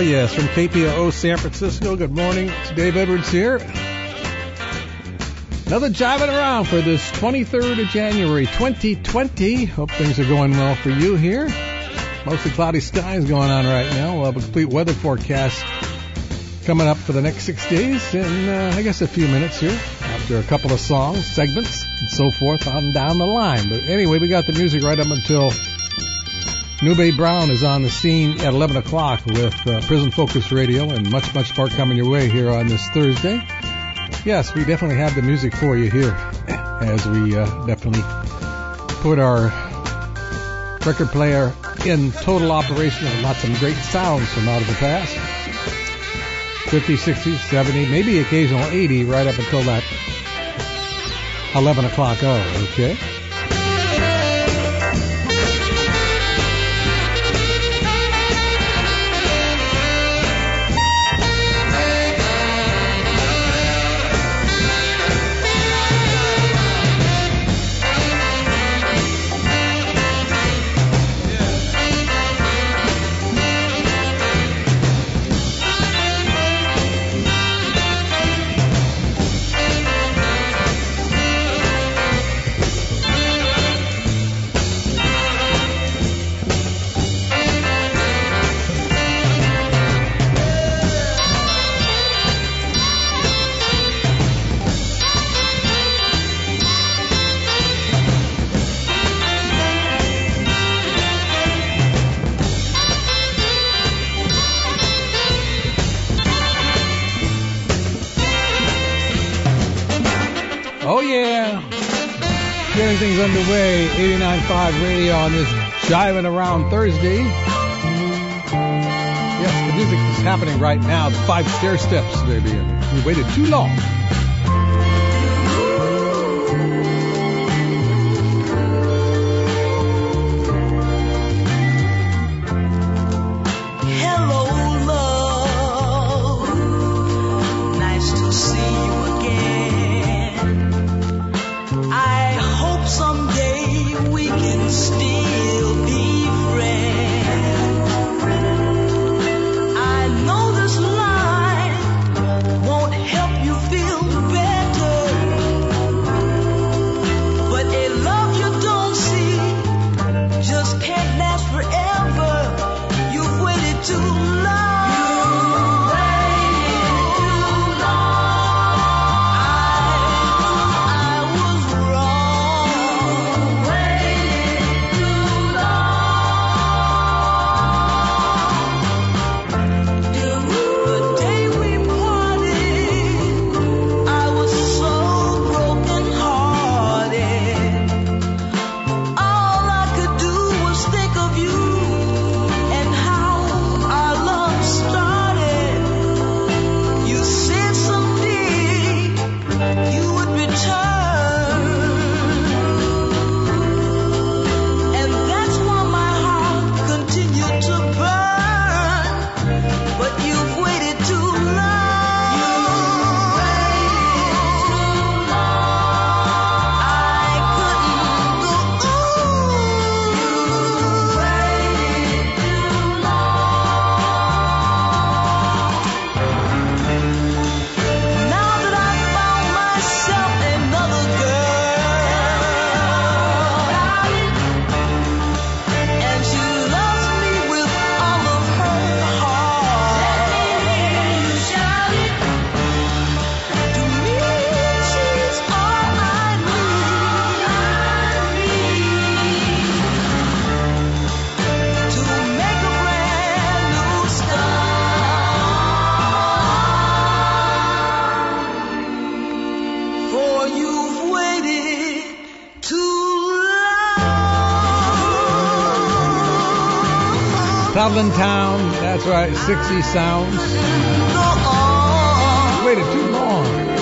yes, from KPOO San Francisco. Good morning. It's Dave Edwards here. Another jiving around for this 23rd of January, 2020. Hope things are going well for you here. Mostly cloudy skies going on right now. We'll have a complete weather forecast coming up for the next 6 days in, I guess, a few minutes here after a couple of songs, segments, and so forth on down the line. But anyway, we got the music right up until Nube Brown is on the scene at 11 o'clock with Prison Focus Radio and much, much more coming your way here on this Thursday. Yes, we definitely have the music for you here as we definitely put our record player in total operation and lots of great sounds from out of the past. 50, 60, 70, maybe occasional 80 right up until that 11 o'clock hour, okay? Things underway, 89.5 Radio on this Jiving Around Thursday. Yes, the music is happening right now. The 5 stair steps, baby. We waited too long. Dublin Town, that's right, 60 Sounds. Waited too long.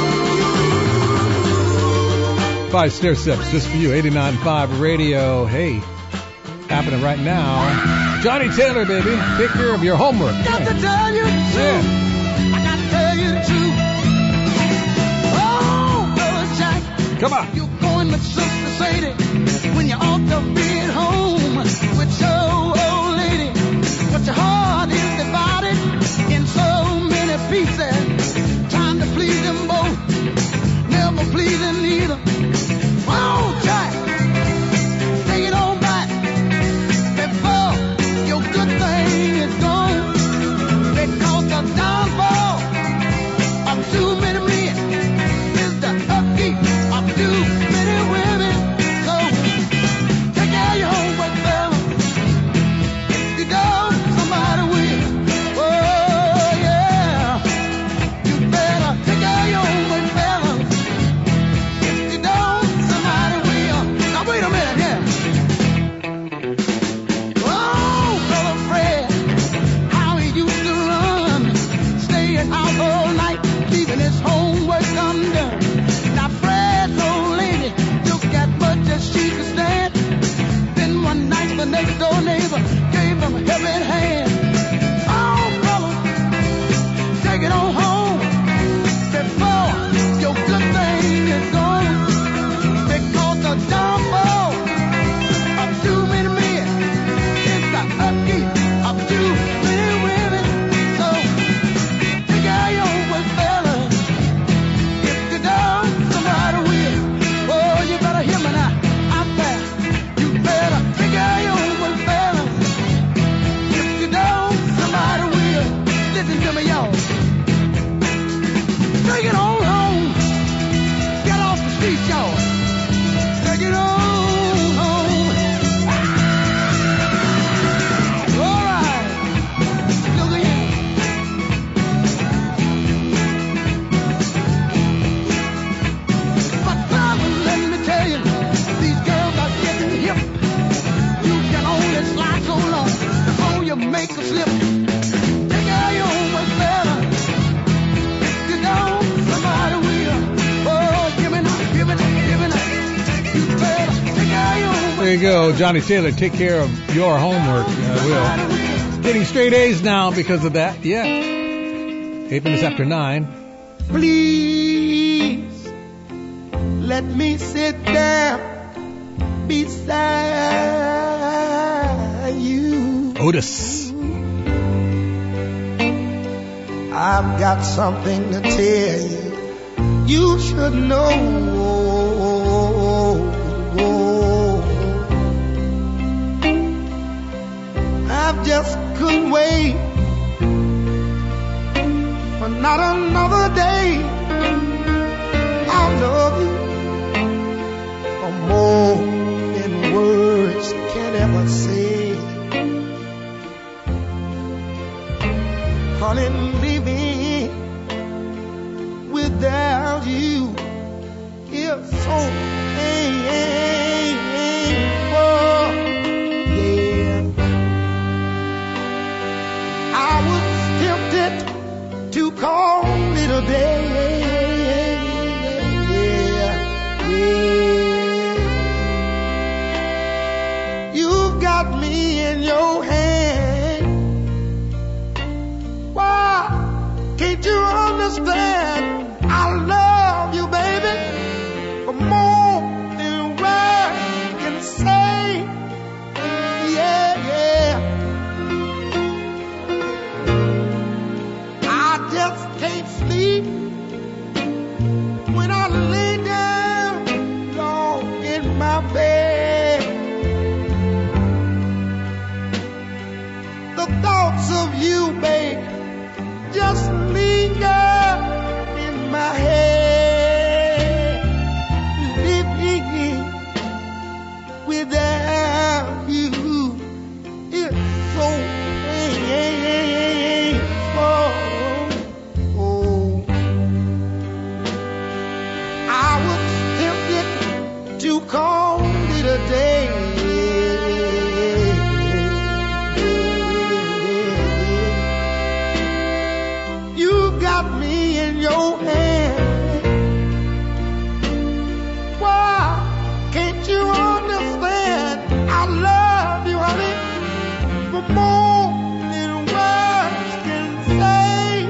5 stair steps just for you, 89.5 Radio. Hey, happening right now. Johnny Taylor, baby, take care of your homework. Got to tell you too. I got to tell you too. Oh, brother Jack. Come on. You're going with Sister Sadie when you ought to be at home with your old lady. But your heart is divided. make a slip. Take out your own way better. You know somebody will. Oh, give it up. You better take out your own way. There you go, Johnny Taylor. Take care of your homework. I will. Getting straight A's now because of that. Yeah. 8 minutes after 9. Please let me sit down beside you. Otis. I've got something to tell you. You should know. I just couldn't wait for not another day. I love you for more than words can ever say. Honey, living without you is so painful. Yeah, I was tempted to call it a day. Yeah. You've got me in your hand. Why can't you understand? I love you, baby, for more than words can say. Yeah, yeah. I just can't sleep when I lay down long in my bed. The thoughts of you, babe, just linger in my head. Living without you is so painful. Oh, I was tempted to call it a day. You got me in your hand. Why can't you understand? I love you, honey, for more than words can say.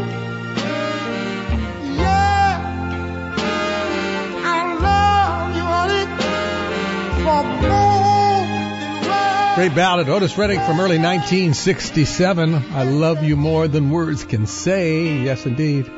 Yeah, I love you, honey, for more than words. Great ballad, Otis Redding from early 1967. I love you more than words can say. Yes, indeed.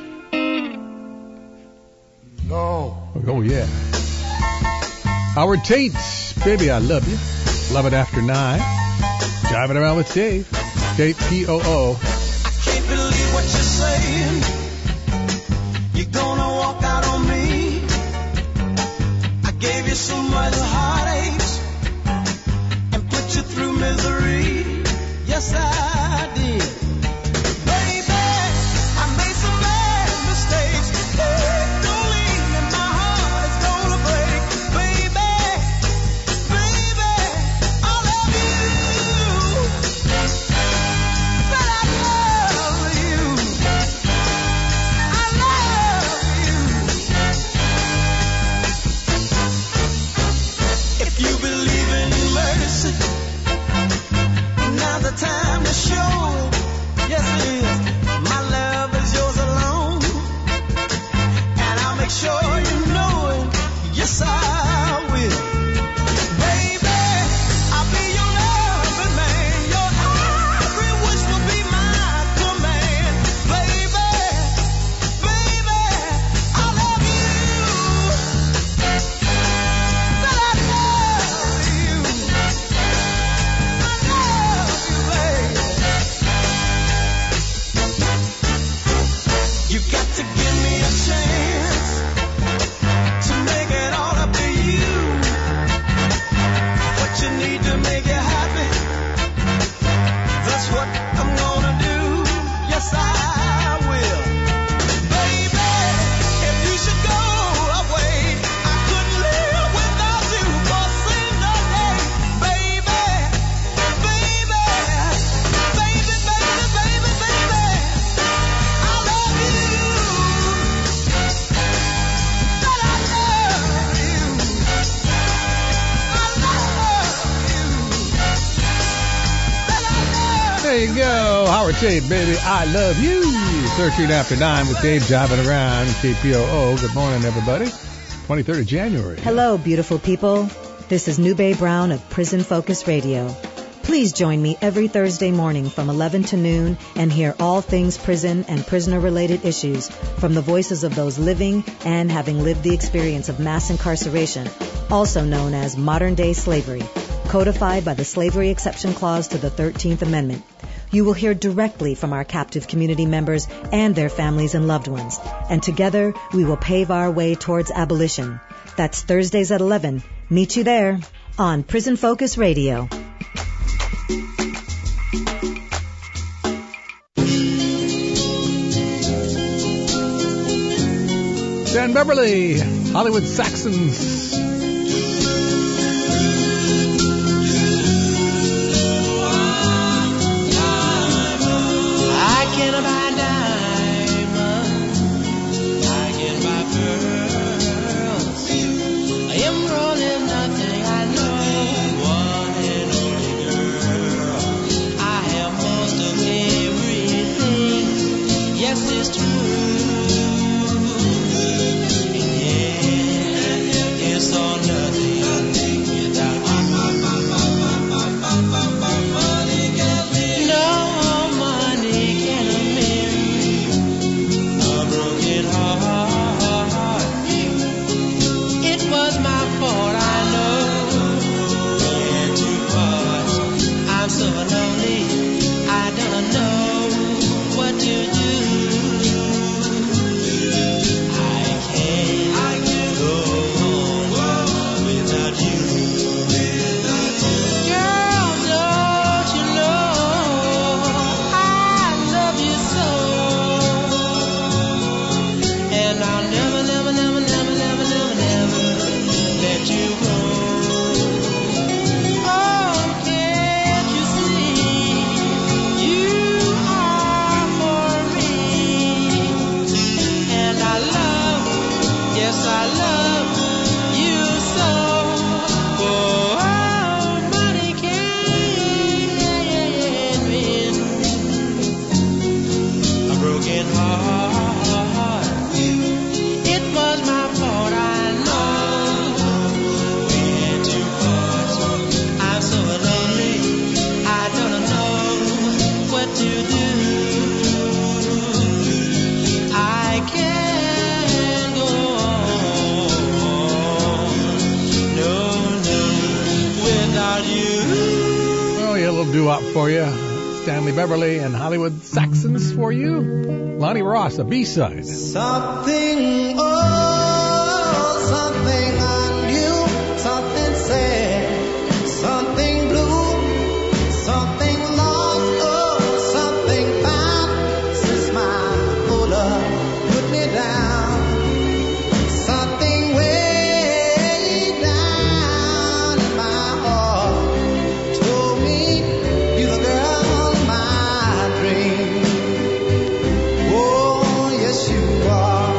No. Oh, yeah. Howard Tate, baby, I love you. 11 after 9. Driving around with Dave. KPOO. I can't believe what you're saying. You're gonna walk out on me. I gave you so much heartaches and put you through misery. Yes, I did. Baby, I made some bad mistakes. Don't leave me, my heart is gonna break. Baby, I love you. But I love you. I love you. If you believe in mercy, now's the time to show. Yes, it is. My love is yours alone, and I'll make sure you know it. Yes, I will. Baby, I'll be your loving man. Your every wish will be my command. Baby, I love you. But I love you. I love you, baby. You got to give me a chance to make it all up to you. There you go. Howard Tate, baby, I love you. 13 after 9 with Dave driving around. KPOO. Good morning, everybody. 23rd of January. Hello, beautiful people. This is Nube Brown of Prison Focus Radio. Please join me every Thursday morning from 11 to noon and hear all things prison and prisoner-related issues from the voices of those living and having lived the experience of mass incarceration, also known as modern-day slavery, codified by the Slavery Exception Clause to the 13th Amendment. You will hear directly from our captive community members and their families and loved ones, and together we will pave our way towards abolition. That's Thursdays at 11. Meet you there on Prison Focus Radio. Dan Beverly, Hollywood Saxons. For you, Stanley Beverly and Hollywood Saxons for you. Lonnie Ross, a B-side. Something, oh, something I knew, something sad, something blue, something lost, oh, something found, since my old love put me down, something way down in my heart told me you're the girl of my dream. Oh, yes you are.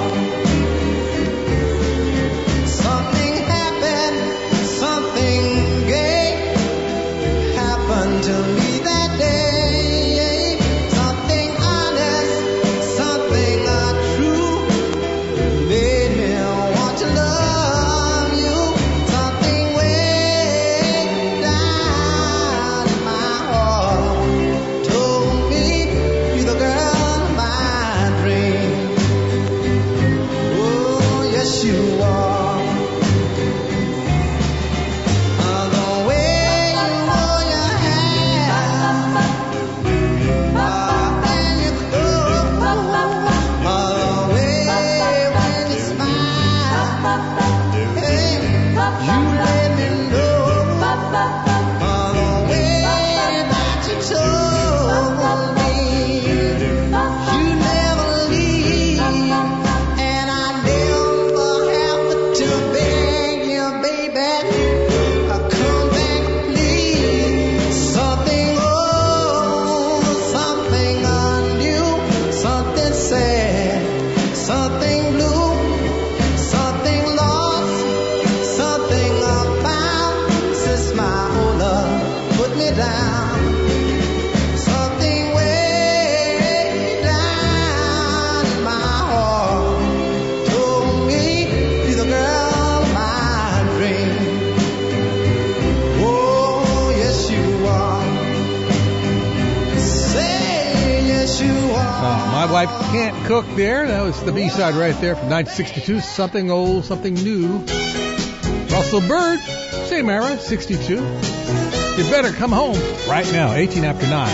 something blue, something lost, something Wife Can't Cook there. That was the B-side right there from 1962. Something Old, Something New. Russell Byrd, same era, 62. You better come home right now, 18 after 9.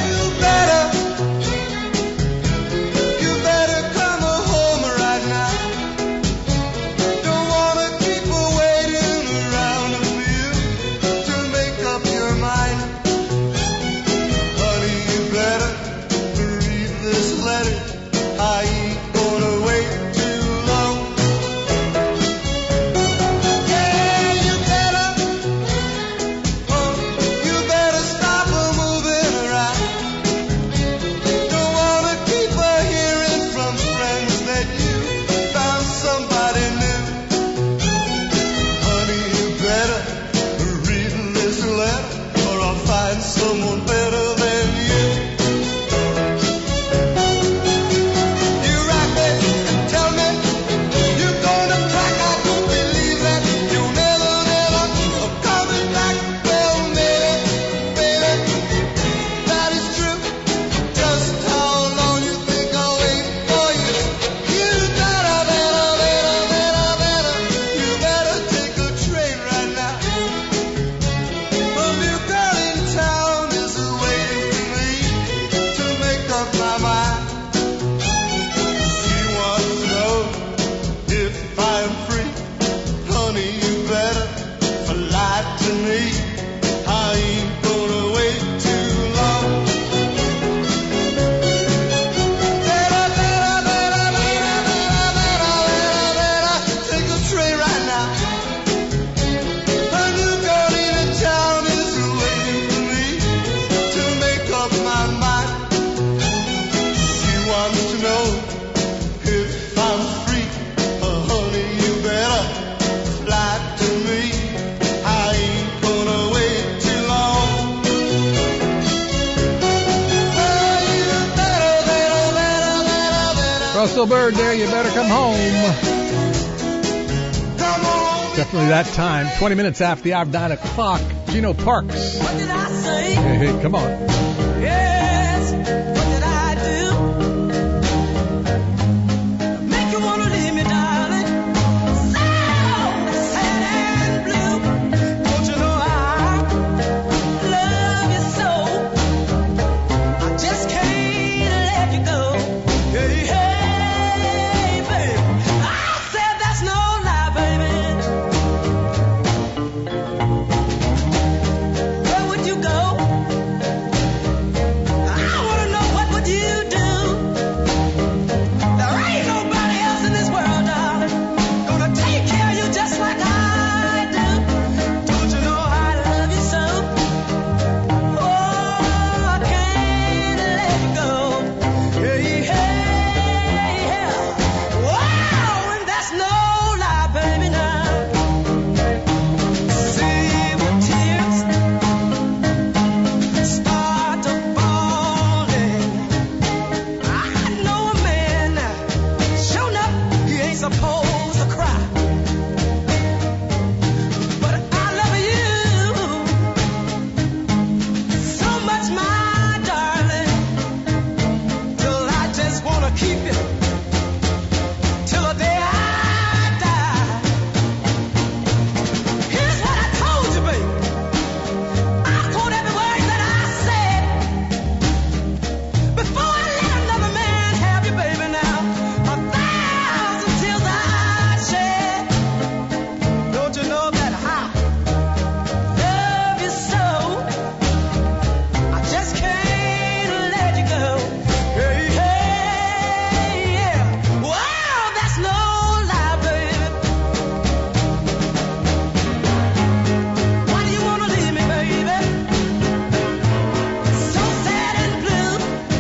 You better come home right now. Don't wanna keep waiting around for you to make up your mind. Honey, you better read this letter. I ain't gonna wait too long. Yeah, you better stop moving around. Don't wanna keep hearing from friends that you found somebody new. Honey, you better read this letter, or I'll find someone better than you. You write me and tell me you're gonna crack. I don't believe that you'll never, never coming back. Well, maybe, baby, that is true. Just how long you think I'll wait for you? You better, you better take a train right now. A new girl in town is waiting for me to make up my mind. She wants to know if I'm free. Honey, you better fly to me. I ain't gonna wait too long. Take a train right now. A new girl in town is waiting for me to make up my mind. She wants to know if I'm free. Honey, you better fly to me. I ain't gonna wait too long. You better. Russell Byrd there, you better come home. Come on. Definitely that time. 20 minutes after the hour, 9 o'clock. Gino Parks. What did I say? Hey, come on. Yes. What did I do? Make you wanna leave me, darling. So sad and blue. Don't you know I love you so? I just can't let you go. Hey, hey, baby. I said that's no lie, baby. Where would you go? I wanna know what would you do? There ain't nobody else in this world, darling, gonna take care of you just like I do. Don't you know I love you so? Oh, I can't let you go. Hey, hey, yeah. Wow, and that's no lie, baby, now. See when tears start to falling. I know a man, sure enough, he ain't supposed to cry. But I love you so much, my darling, till I just wanna keep you till the day I die. Here's what I told you, baby. I quote every word that I said before I let another man have you, baby. Now 1,000 tears I shed. Don't you know that I love you so? I just can't let you go. Hey, hey, yeah. Wow, that's no lie, baby. Why do you wanna leave me, baby? So sad and blue.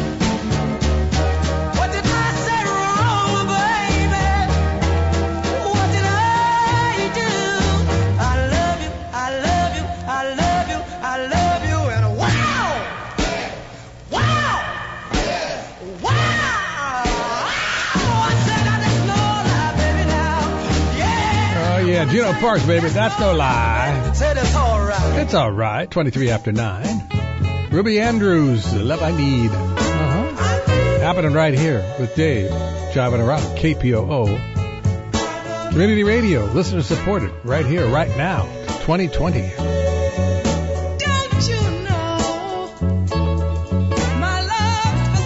What did I say wrong, baby? What did I do? I love you, I love you, I love you, I love you, and wow, wow, wow. I said that's no lie, baby, now. Yeah. Oh, yeah, Gino Parks, baby. That's no lie. Said it's all right. It's all right. 23 after 9. Ruby Andrews, The Love I Need. I need Happening right here with Dave, driving around KPOO. Community radio, listener supported, right here, right now, 2020. Don't you know my love's for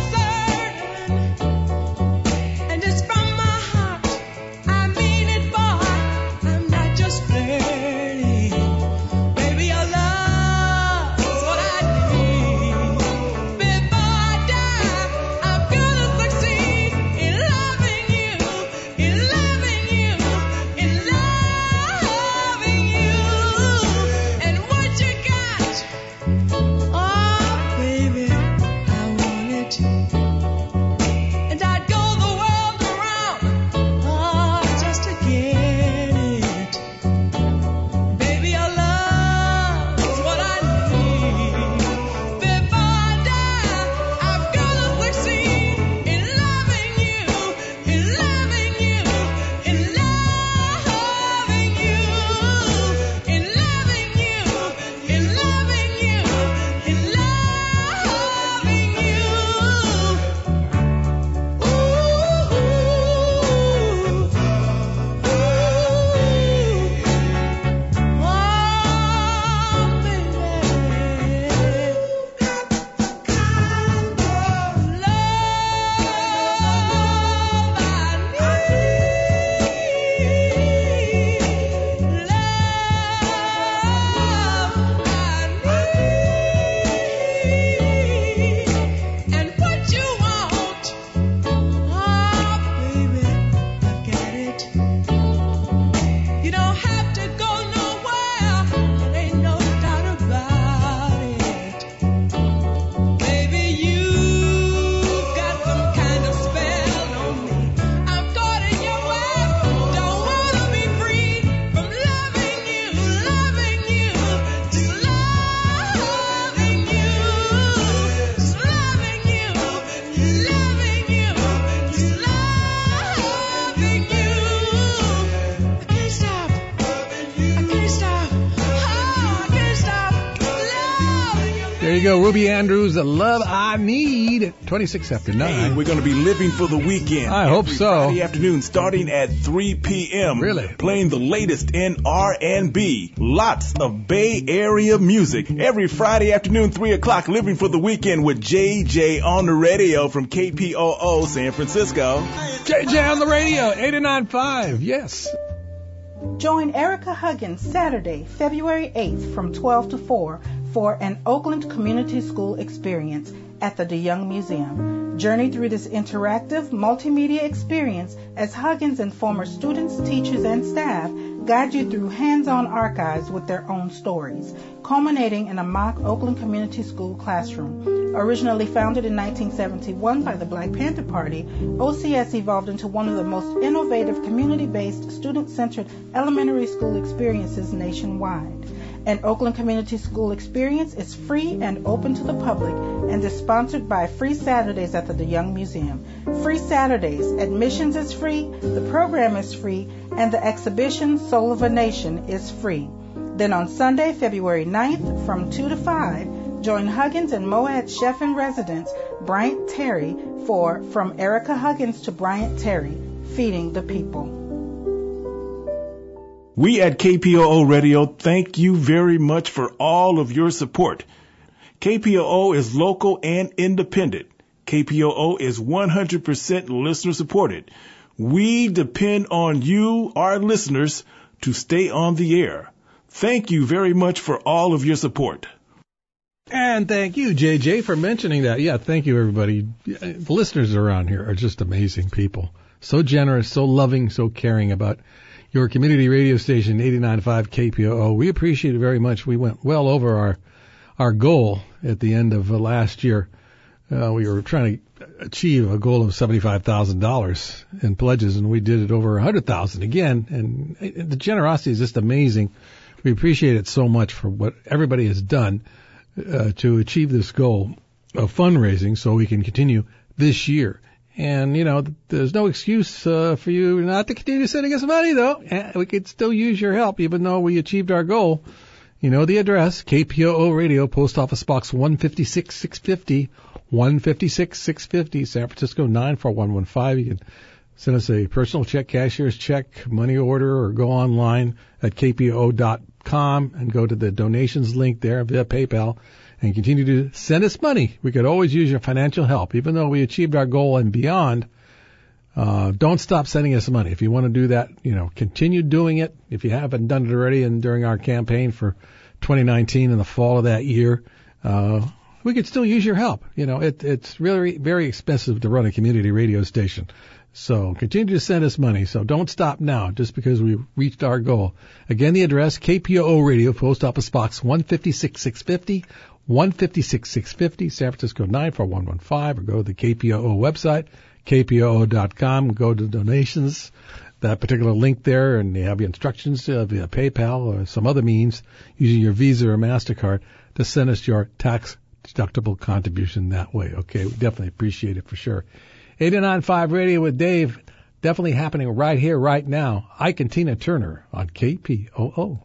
certain, and it's from my heart. I mean it, boy. I'm not just flirting. Baby, your love is what I need. Before I die, I'm gonna succeed in loving you, in loving you, in loving you. And what you got? Oh, baby, I want it. And I'd go the world around, oh, just to get it. Baby, your love is what I need. Before I die, I'm gonna succeed in loving you, in loving you, in loving you, in loving you, in loving you, in loving you. Ooh, and what you want? Oh, baby, I get it. You don't have to go nowhere. There ain't no doubt about it. Baby, you got some kind of spell on me. I'm caught in your web. Don't wanna be free from loving you, just loving you, just loving you, loving you, just loving you. I can't stop. I can't stop. Oh, I can't stop loving you. There you go, Ruby Andrews, The Love I Need, 26 after 9. Hey, we're going to be living for the weekend. I hope Every so. Friday afternoon, starting at 3 p.m. Really? Playing the latest in R&B. Lots of Bay Area music. Every Friday afternoon, 3 o'clock, living for the weekend with JJ on the radio from KPOO San Francisco. JJ on the radio, 89.5, yes. Join Erica Huggins Saturday, February 8th from 12 to 4 for an Oakland Community School experience at the DeYoung Museum. Journey through this interactive multimedia experience as Huggins and former students, teachers, and staff guide you through hands-on archives with their own stories, culminating in a mock Oakland Community School classroom. Originally founded in 1971 by the Black Panther Party, OCS evolved into one of the most innovative community-based, student-centered elementary school experiences nationwide. An Oakland Community School experience is free and open to the public and is sponsored by Free Saturdays at the DeYoung Museum. Free Saturdays, admissions is free, the program is free, and the exhibition Soul of a Nation is free. Then on Sunday, February 9th from 2 to 5, join Huggins and Moad chef in residence, Bryant Terry, for From Erica Huggins to Bryant Terry, Feeding the People. We at KPOO Radio thank you very much for all of your support. KPOO is local and independent. KPOO is 100% listener supported. We depend on you, our listeners, to stay on the air. Thank you very much for all of your support. And thank you, JJ, for mentioning that. Yeah, thank you, everybody. The listeners around here are just amazing people. So generous, so loving, so caring about your community radio station, 89.5 KPOO. We appreciate it very much. We went well over our goal at the end of last year. We were trying to achieve a goal of $75,000 in pledges, and we did it over $100,000 again. And the generosity is just amazing. We appreciate it so much for what everybody has done to achieve this goal of fundraising so we can continue this year. And, you know, there's no excuse for you not to continue sending us money, though. We could still use your help, even though we achieved our goal. You know the address, KPOO Radio, Post Office Box 156, 650, 156-650, San Francisco 94115. You can send us a personal check, cashier's check, money order, or go online at kpo.com and go to the donations link there via PayPal and continue to send us money. We could always use your financial help. Even though we achieved our goal and beyond, don't stop sending us money. If you want to do that, continue doing it. If you haven't done it already and during our campaign for 2019 in the fall of that year, we could still use your help. It's really very expensive to run a community radio station. So continue to send us money. So don't stop now just because we reached our goal. Again, the address, KPOO Radio, Post Office Box 156-650, 156-650, San Francisco 94115, or go to the KPOO website, kpoo.com, go to donations, that particular link there, and they have your instructions via PayPal or some other means using your Visa or MasterCard to send us your tax-deductible contribution that way. Okay, we definitely appreciate it for sure. 89.5 Radio with Dave, definitely happening right here, right now. Ike and Tina Turner on KPOO.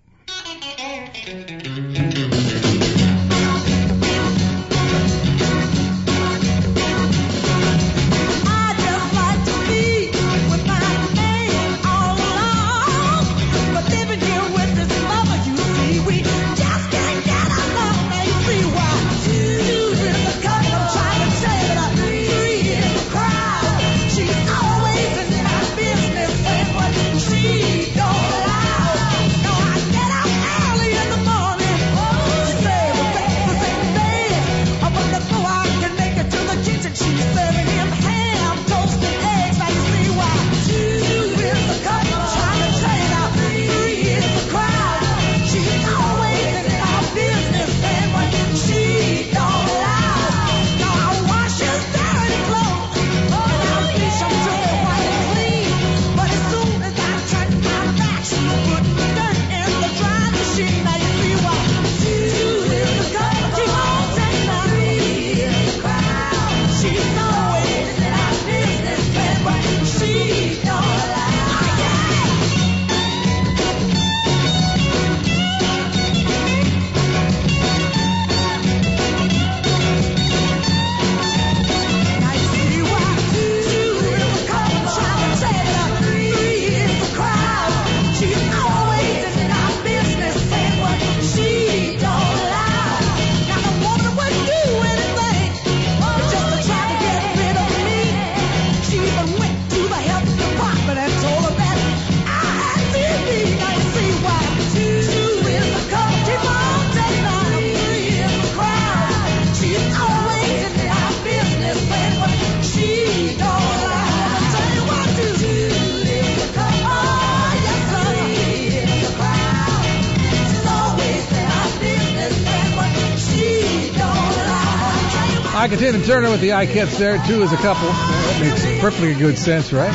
Ike and Tina Turner with the Ikettes there, too, as a couple. That makes perfectly good sense, right?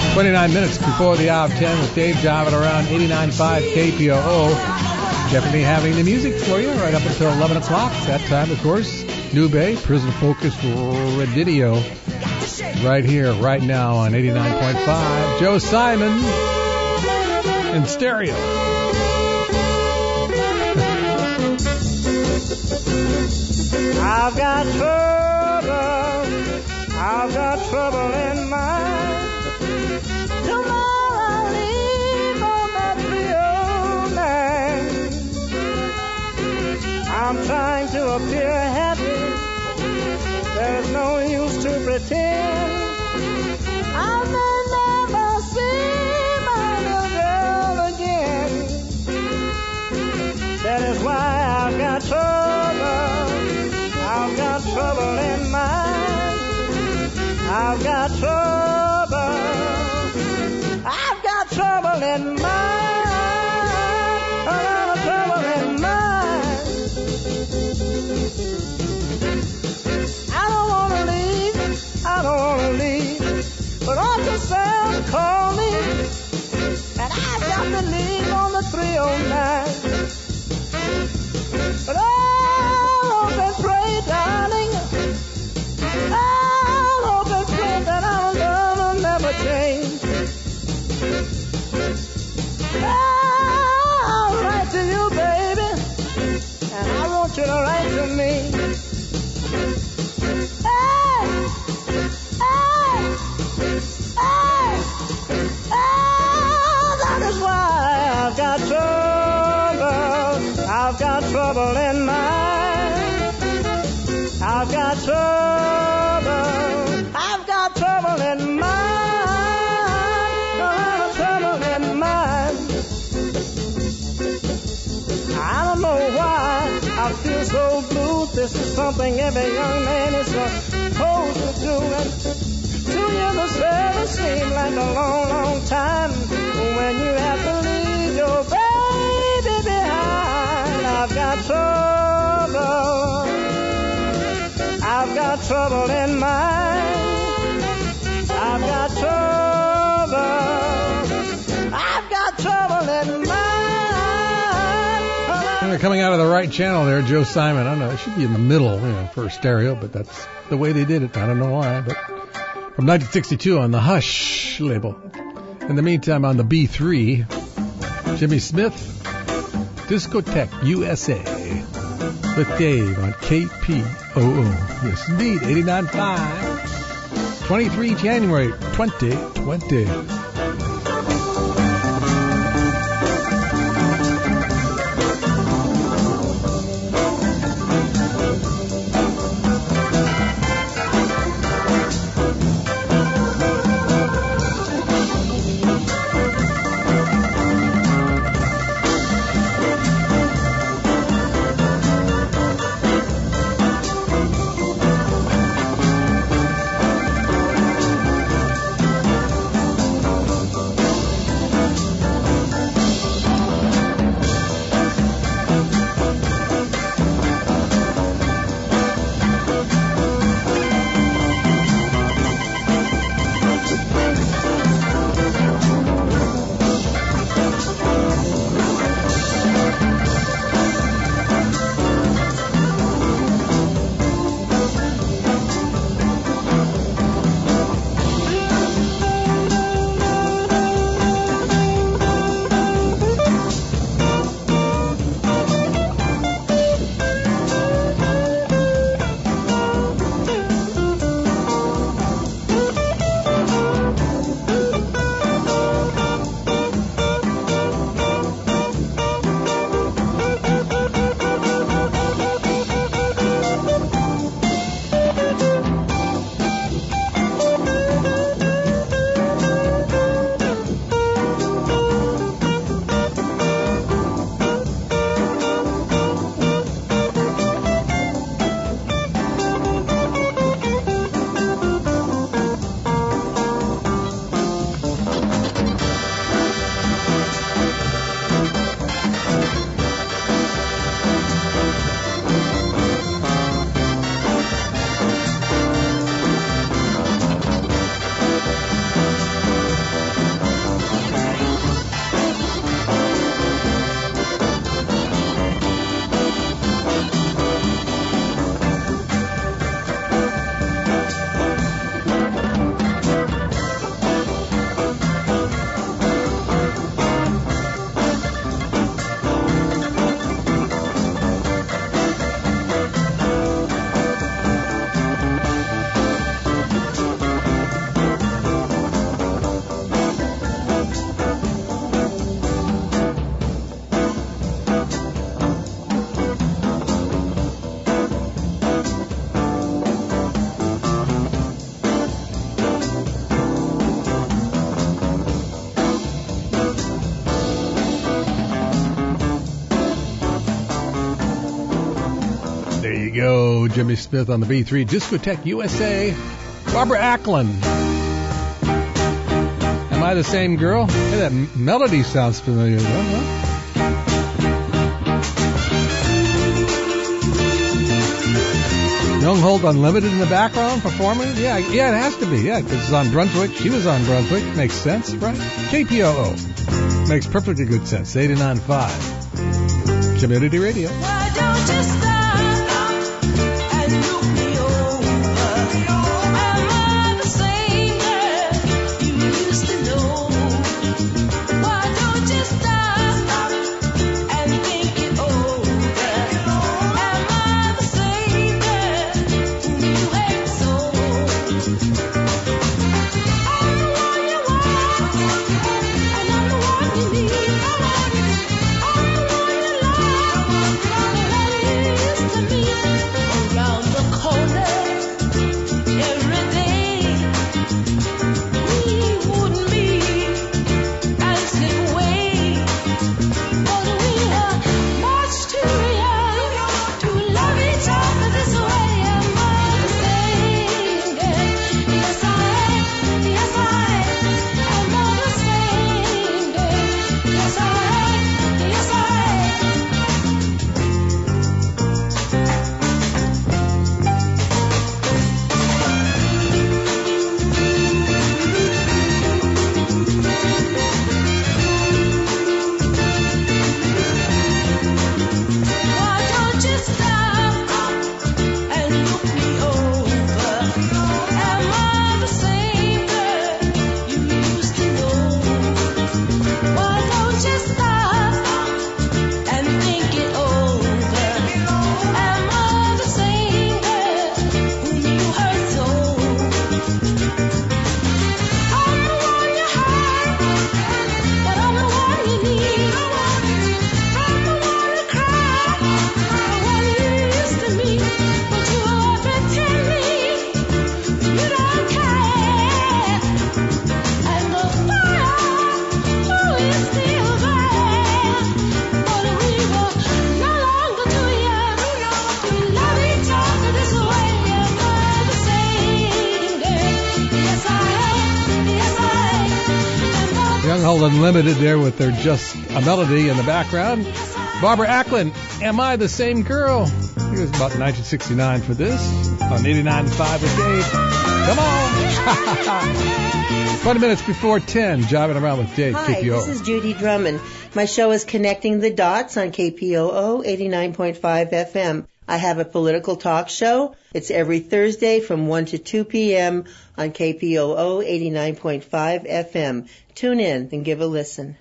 29 minutes before the hour of 10 with Dave driving around 89.5 KPOO. Definitely having the music for you right up until 11 o'clock. That time, of course, New Bay, Prison Focus Radio, right here, right now on 89.5. Joe Simon in stereo. I've got trouble in mind. Tomorrow I'll leave on that 309. I'm trying to appear happy. There's no use to pretend. I may never see my little girl again. That is why I've got trouble. I've got trouble in mind. I've got trouble. I've got trouble in mind. A lot of trouble in mind. I don't want to leave. But Uncle Sam called me, and I got to leave on the 309. But I hope and pray, darling. I hope and pray that our love will never change. I'll write to you, baby, and I want you to write to me. I trouble. I've got trouble in mind. I've got trouble. I've got trouble in mind. A lot of trouble in mind. I don't know why I feel so blue. This is something every young man is supposed to do. And 2 years of service seems like a long, long time when you have to leave your baby behind. I've got trouble. I've got trouble in mind. I've got trouble. I've got trouble in mind. They're coming out of the right channel there, Joe Simon. I don't know, it should be in the middle, for stereo, but that's the way they did it. I don't know why, but from 1962 on the Hush label. In the meantime, on the B3, Jimmy Smith, Discotheque USA, with Dave on KPOO. Yes, indeed, 89.5, 23 January 2020. Go, Jimmy Smith on the B3, Discotheque USA, Barbara Acklin. Am I the Same Girl? Hey, that melody sounds familiar, though. Young Holt Unlimited in the background performing? Yeah, it has to be, because it's on Brunswick. She was on Brunswick. Makes sense, right? KPOO. Makes perfectly good sense. 89.5. Community Radio. Why don't you stop? Held Unlimited there with their Just a Melody in the background. Barbara Acklin, Am I the Same Girl? It was about 1969 for this on 89.5 with Dave. Come on! 20 minutes before 10, Jiving Around with Dave, Hi, KPO. this is Judy Drummond. My show is Connecting the Dots on KPOO 89.5 FM. I have a political talk show. It's every Thursday from 1 to 2 p.m. on KPOO 89.5 FM. Tune in and give a listen.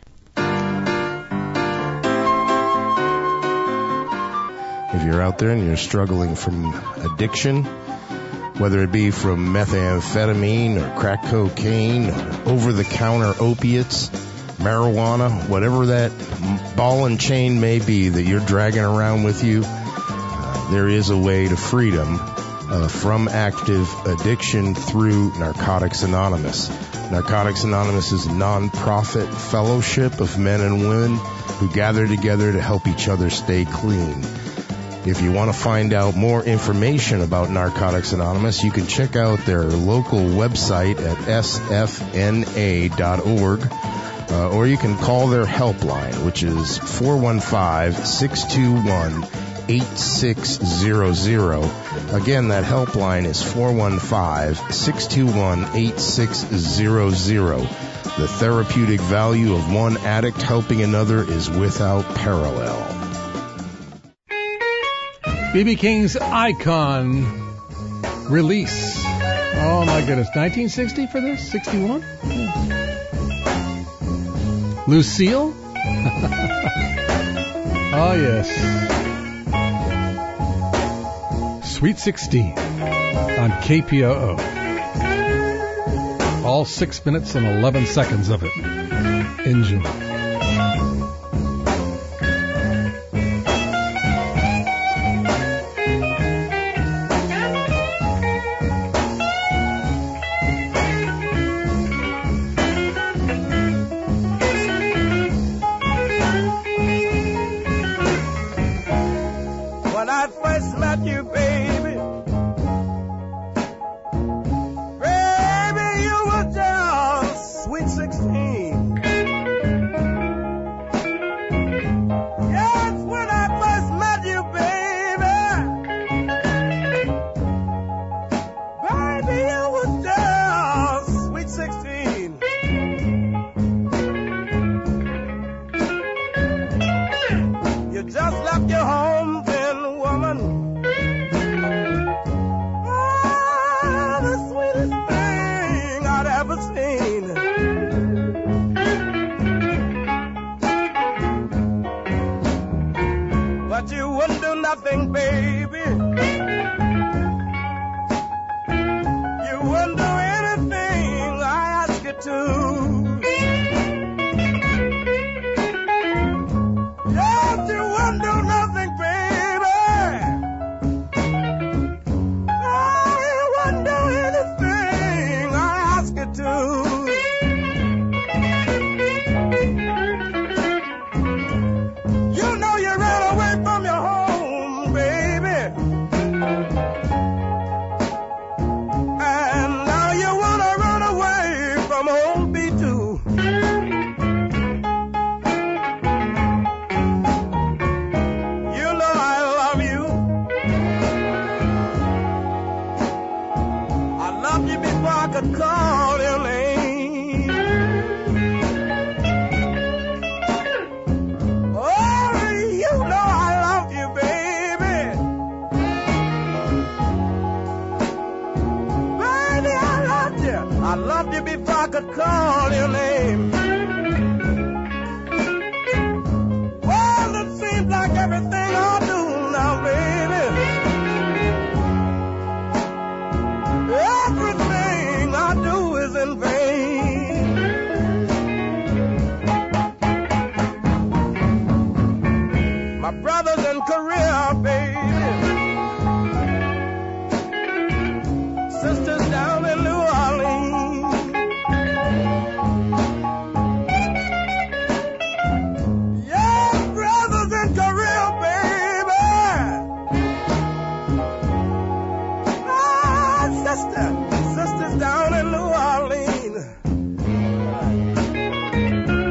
If you're out there and you're struggling from addiction, whether it be from methamphetamine or crack cocaine or over-the-counter opiates, marijuana, whatever that ball and chain may be that you're dragging around with you, there is a way to freedom from active addiction through Narcotics Anonymous. Narcotics Anonymous is a non-profit fellowship of men and women who gather together to help each other stay clean. If you want to find out more information about Narcotics Anonymous, you can check out their local website at sfna.org. Or you can call their helpline, which is 415-621-8600. Again, that helpline is 415-621-8600. The therapeutic value of one addict helping another is without parallel. B.B. King's Icon release. Oh, my goodness. 1960 for this? 61? Lucille? Oh, yes. Sweet 16 on KPOO. All 6 minutes and 11 seconds of it. Enjoy. Sisters down in New Orleans.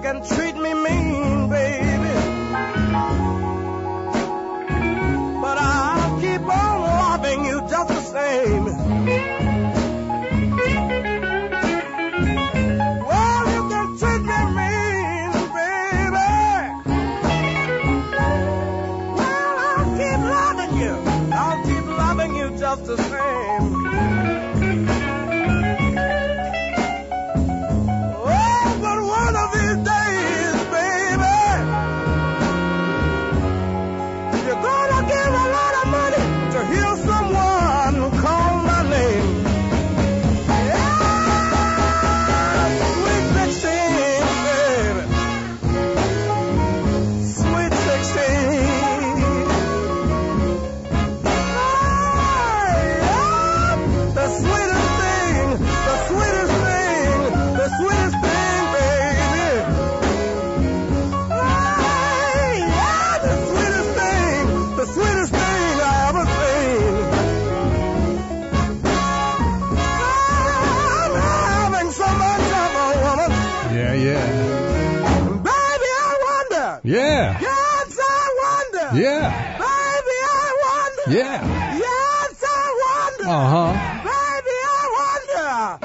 can treat me mean, baby, but I'll keep on loving you just the same. Well, you can treat me mean, baby. Well, I'll keep loving you. I'll keep loving you just the same. Oh, but one of these days, baby, you're gonna give a lot of money to hear someone call my name. Yeah, sweet 16, baby. Sweet 16. The sweetest thing, the sweetest thing, the sweetest thing, baby. Yeah, the sweetest thing I ever seen. I'm having so much of a woman. Yeah, yeah. Baby, I wonder. Yeah. Yes, I wonder. Yeah. Baby, I wonder. Yeah. Yes, I wonder. Uh-huh. Baby, I wonder.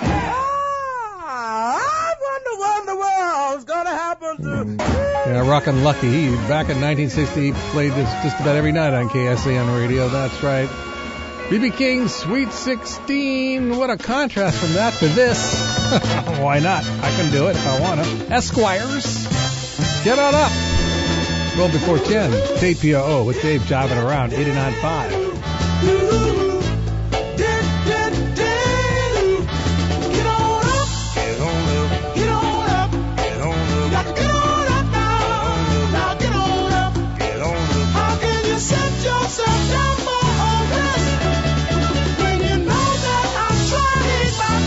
I wonder what in the world's gonna happen to Yeah, Rockin' Lucky. He, back in 1960, he played this just about every night on KSAN radio. That's right. B.B. King's Sweet 16. What a contrast from that to this. Why not? I can do it if I want to. Esquires. Get on up. Well before 10. KPOO with Dave jiving around. 89.5. Get on up. Get on up, Get on up. get on You up, got to get on up now. Now get on up. get on up. How can you set yourself down for all this when you know that I'm trying my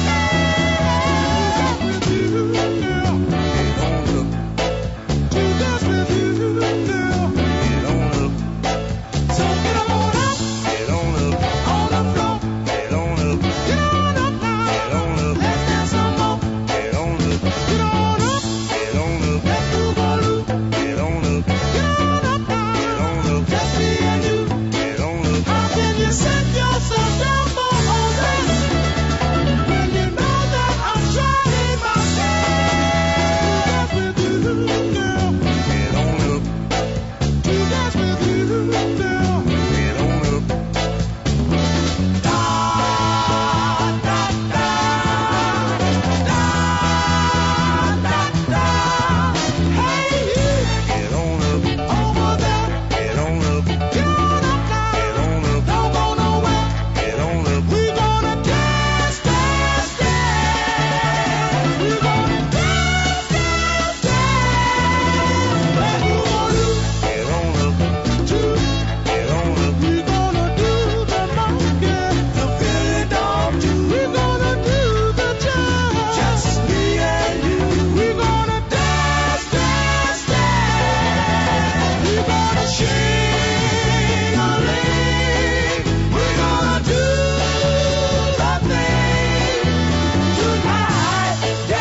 best with you, girl? Get on up, Do this with you, girl. get on up, So get on up, get on up, on the floor. get on up, Get on up now. get on up, Let's dance some more. get on up, Get on up. get on up, Let's move on, Lou. get on up, Get on up now. get on up, Just me and you. get on up. How can you set yourself down for all this when you know that I'm trying my best with you, girl? Get on up, Do this with you, girl. get on up, Da da da da da da. Hey you get on up, over there, get on up, get on up now. get on up, Don't go nowhere. get on up, We gonna dance, dance, dance. We gonna dance, dance, dance. What you gonna get on up, do? get on up, We gonna do the monkey, the Philly dog too. We gonna do the jazz, just me and you. We gonna dance, dance, dance. We gonna shake a leg. We gonna do the thing tonight.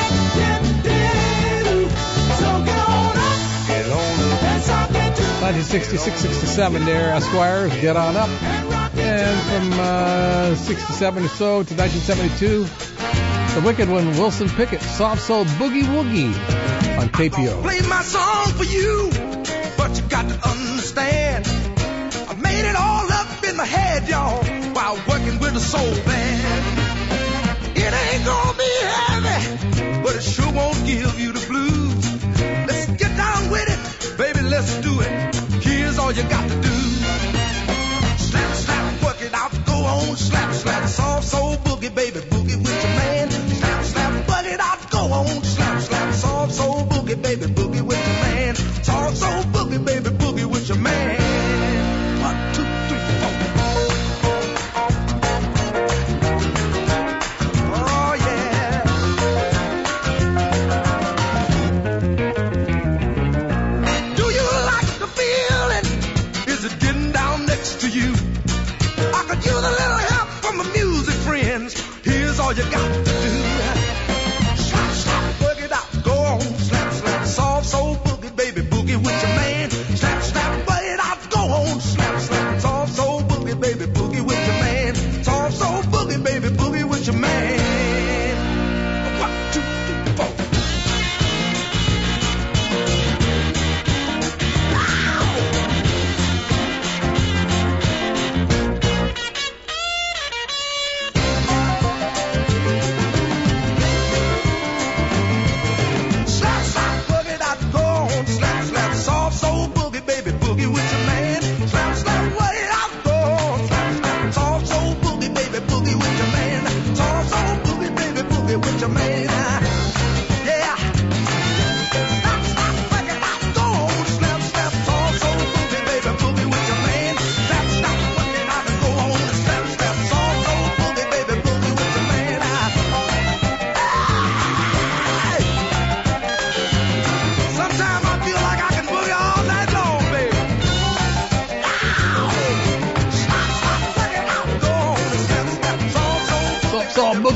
So get on up, get on up, let's rock it too. 1966-67 there, Esquires. Get on up. And from 67 or so to 1972, the wicked one, Wilson Pickett, Soft Soul Boogie Woogie on KPO. Play my song for you, but you got to understand, I made it all up in my head, y'all, while working with a soul band. It ain't gonna be heavy, but it sure won't give you the blues. Let's get down with it, baby, let's do it. Here's all you got to do. Slap, slap, work it out, go on, slap, slap, soft soul boogie, baby, boogie with your man. Slap, slap, work it out, go on, slap, slap, soft soul boogie, baby, boogie with your man. Soft soul boogie, baby, boogie with your man. 1, 2, 3, 4. Oh yeah.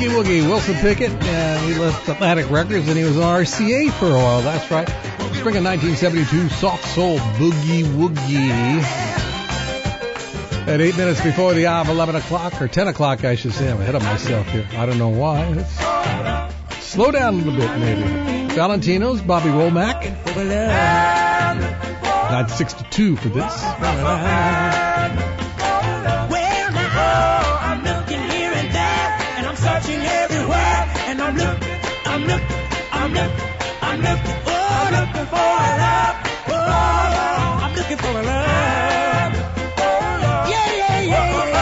Boogie Woogie, Wilson Pickett. He left Atlantic Records and he was on RCA for a while. That's right. Spring of 1972, Soft Soul Boogie Woogie. At 8 minutes before the hour of 11 o'clock, or 10 o'clock, I should say. I'm ahead of myself here. I don't know why. Let's slow down a little bit, maybe. Valentino's, Bobby Womack. 962 for this. Searching everywhere, and I'm looking for a love. Oh, I'm looking for a love. Yeah.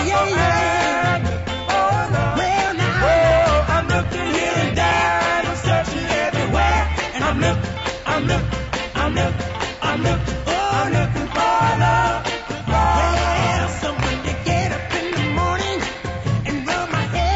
Well, now I'm looking here and there, I'm searching everywhere, and I'm looking for a love. Well, someone to get up in the morning and rub my hair.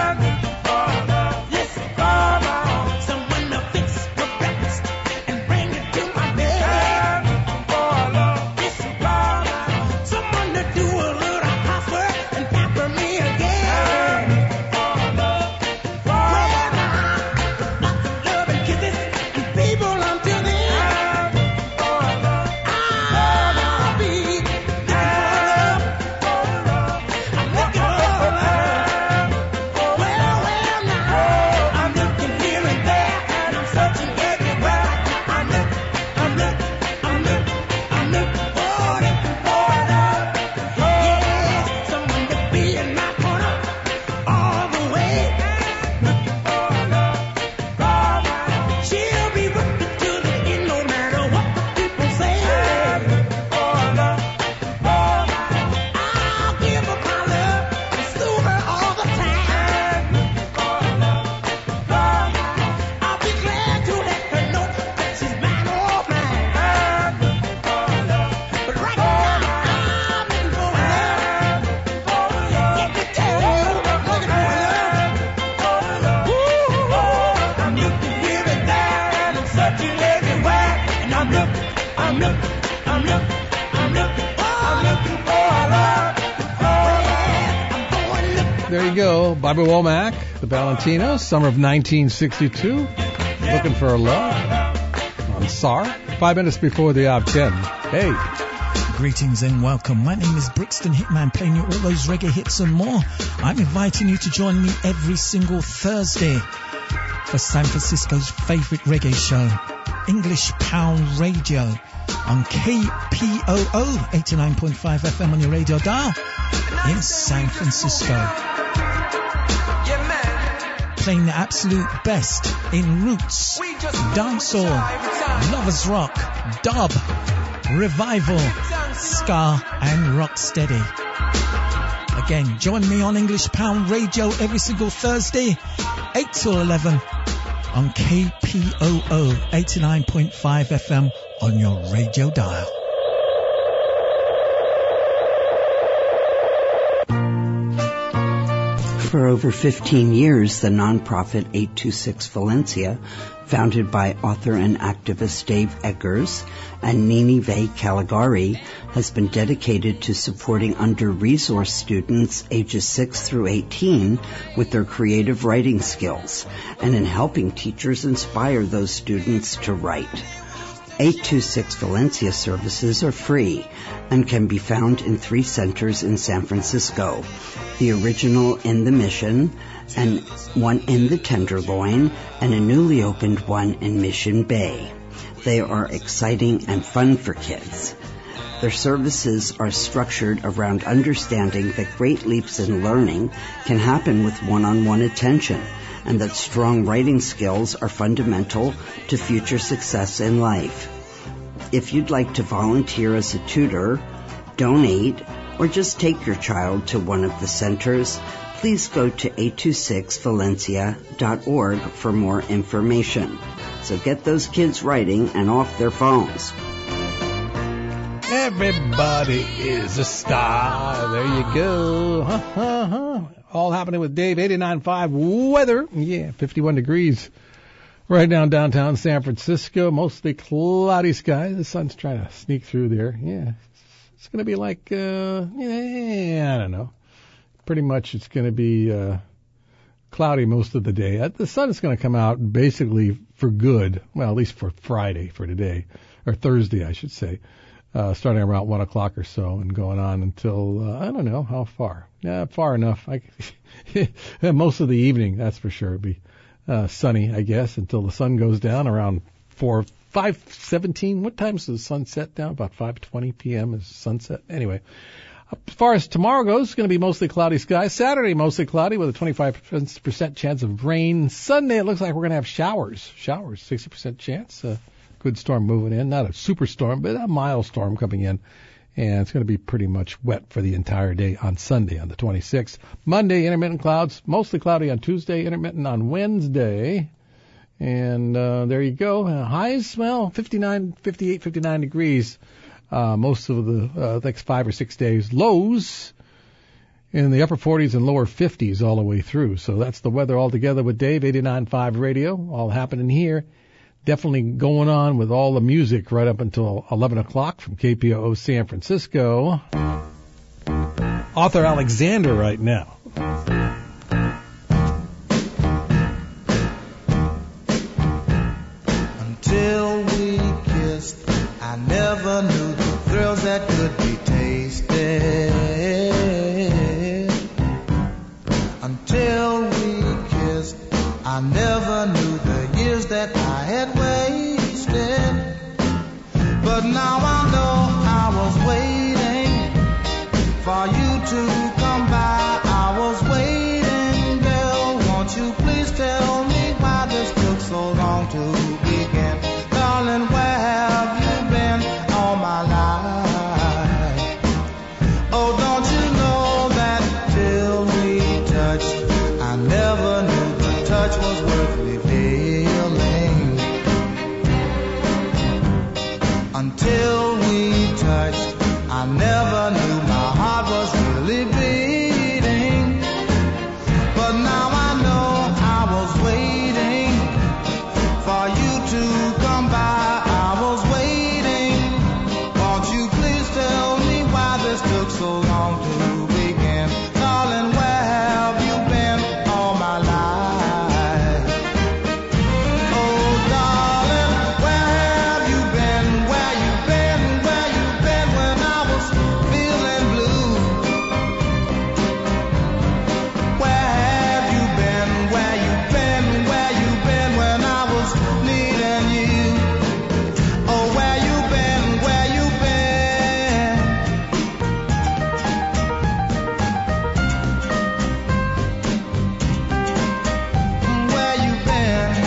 There you go. Bobby Womack, the Valentinos, summer of 1962. Looking for a love on SAR. 5 minutes before the hour of 10. Hey. Greetings and welcome. My name is Brixton Hitman, playing you all those reggae hits and more. I'm inviting you to join me every single Thursday for San Francisco's favorite reggae show, English Pound Radio, on KPOO 89.5 FM on your radio dial in San Francisco. Playing the absolute best in roots, dancehall, lovers rock, dub, revival, ska and rocksteady. Again, join me on English Pound Radio every single Thursday, 8 till 11 on KPOO 89.5 FM on your radio dial. For over 15 years, the nonprofit 826 Valencia, founded by author and activist Dave Eggers and Nineveh Caligari, has been dedicated to supporting under-resourced students ages 6 through 18 with their creative writing skills, and in helping teachers inspire those students to write. 826 Valencia services are free and can be found in 3 centers in San Francisco. The original in the Mission, and one in the Tenderloin, and a newly opened one in Mission Bay. They are exciting and fun for kids. Their services are structured around understanding that great leaps in learning can happen with one-on-one attention, and that strong writing skills are fundamental to future success in life. If you'd like to volunteer as a tutor, donate, or just take your child to one of the centers, please go to 826valencia.org for more information. So get those kids writing and off their phones. Everybody is a star. There you go. All happening with Dave. 89.5 weather. Yeah, 51 degrees. Right now downtown San Francisco. Mostly cloudy skies. The sun's trying to sneak through there. Yeah. It's going to be like, I don't know. Pretty much it's going to be cloudy most of the day. The sun is going to come out basically for good. Well, at least for Friday, for today, or Thursday, I should say. Starting around 1 o'clock or so and going on until, I don't know how far. Yeah, far enough. Most of the evening, that's for sure. It'll be sunny, I guess, until the sun goes down around 5:17. What time does the sun set down? About 5:20 p.m. is sunset. Anyway, as far as tomorrow goes, it's going to be mostly cloudy skies. Saturday, mostly cloudy with a 25% chance of rain. Sunday, it looks like we're going to have showers, 60% chance. Good storm moving in, not a super storm, but a mild storm coming in. And it's going to be pretty much wet for the entire day on Sunday, on the 26th. Monday, intermittent clouds, mostly cloudy on Tuesday, intermittent on Wednesday. And there you go. Highs, well, 58, 59 degrees most of the next 5 or 6 days. Lows in the upper 40s and lower 50s all the way through. So that's the weather all together with Dave, 89.5 Radio, all happening here. Definitely going on with all the music right up until 11 o'clock from KPOO San Francisco. Arthur Alexander right now. Until we kissed, I never knew the thrills that could be tasted. Until we kissed, I never knew the years that I had wasted. But now I know I was waiting for you to come by. I was waiting, girl. Won't you please tell me why this took so long to begin? Darling, where have you been all my life? Oh, don't you know that till we touched, I never knew the touch was worth revealing. Until we touched, I never knew my heart was really beating. But now I know I was waiting for you to come by. I was waiting. Won't you please tell me why this took so long to begin? Darling, where have you been all my life? Oh, darling, where have you been? Where you been? Where you been when I was feeling blue? Where have you been? Where you been? Where you been when I was needing you? Oh, where you been? Where you been? Where you been?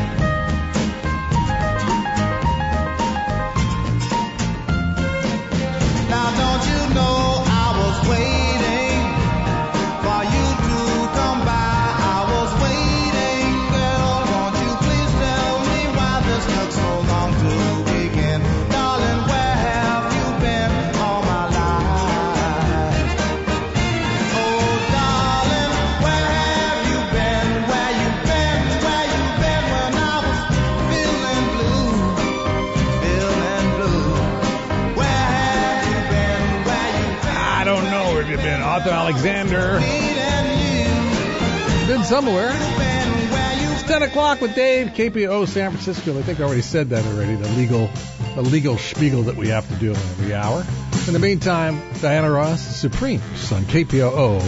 Now don't you know I was waiting for you to come by? I was waiting, girl. Won't you please tell me why this took so long to begin? Darling, where have you been all my life? Oh, darling, where have you been? Where you been? Where you been when I was feeling blue? Feeling blue. Where have you been? Where you been? I don't know where you've been. Arthur Alexander. Been somewhere. It's 10 o'clock with Dave, KPO San Francisco. I think I already said that already, the legal spiegel that we have to do every hour. In the meantime, Diana Ross, Supremes on KPOO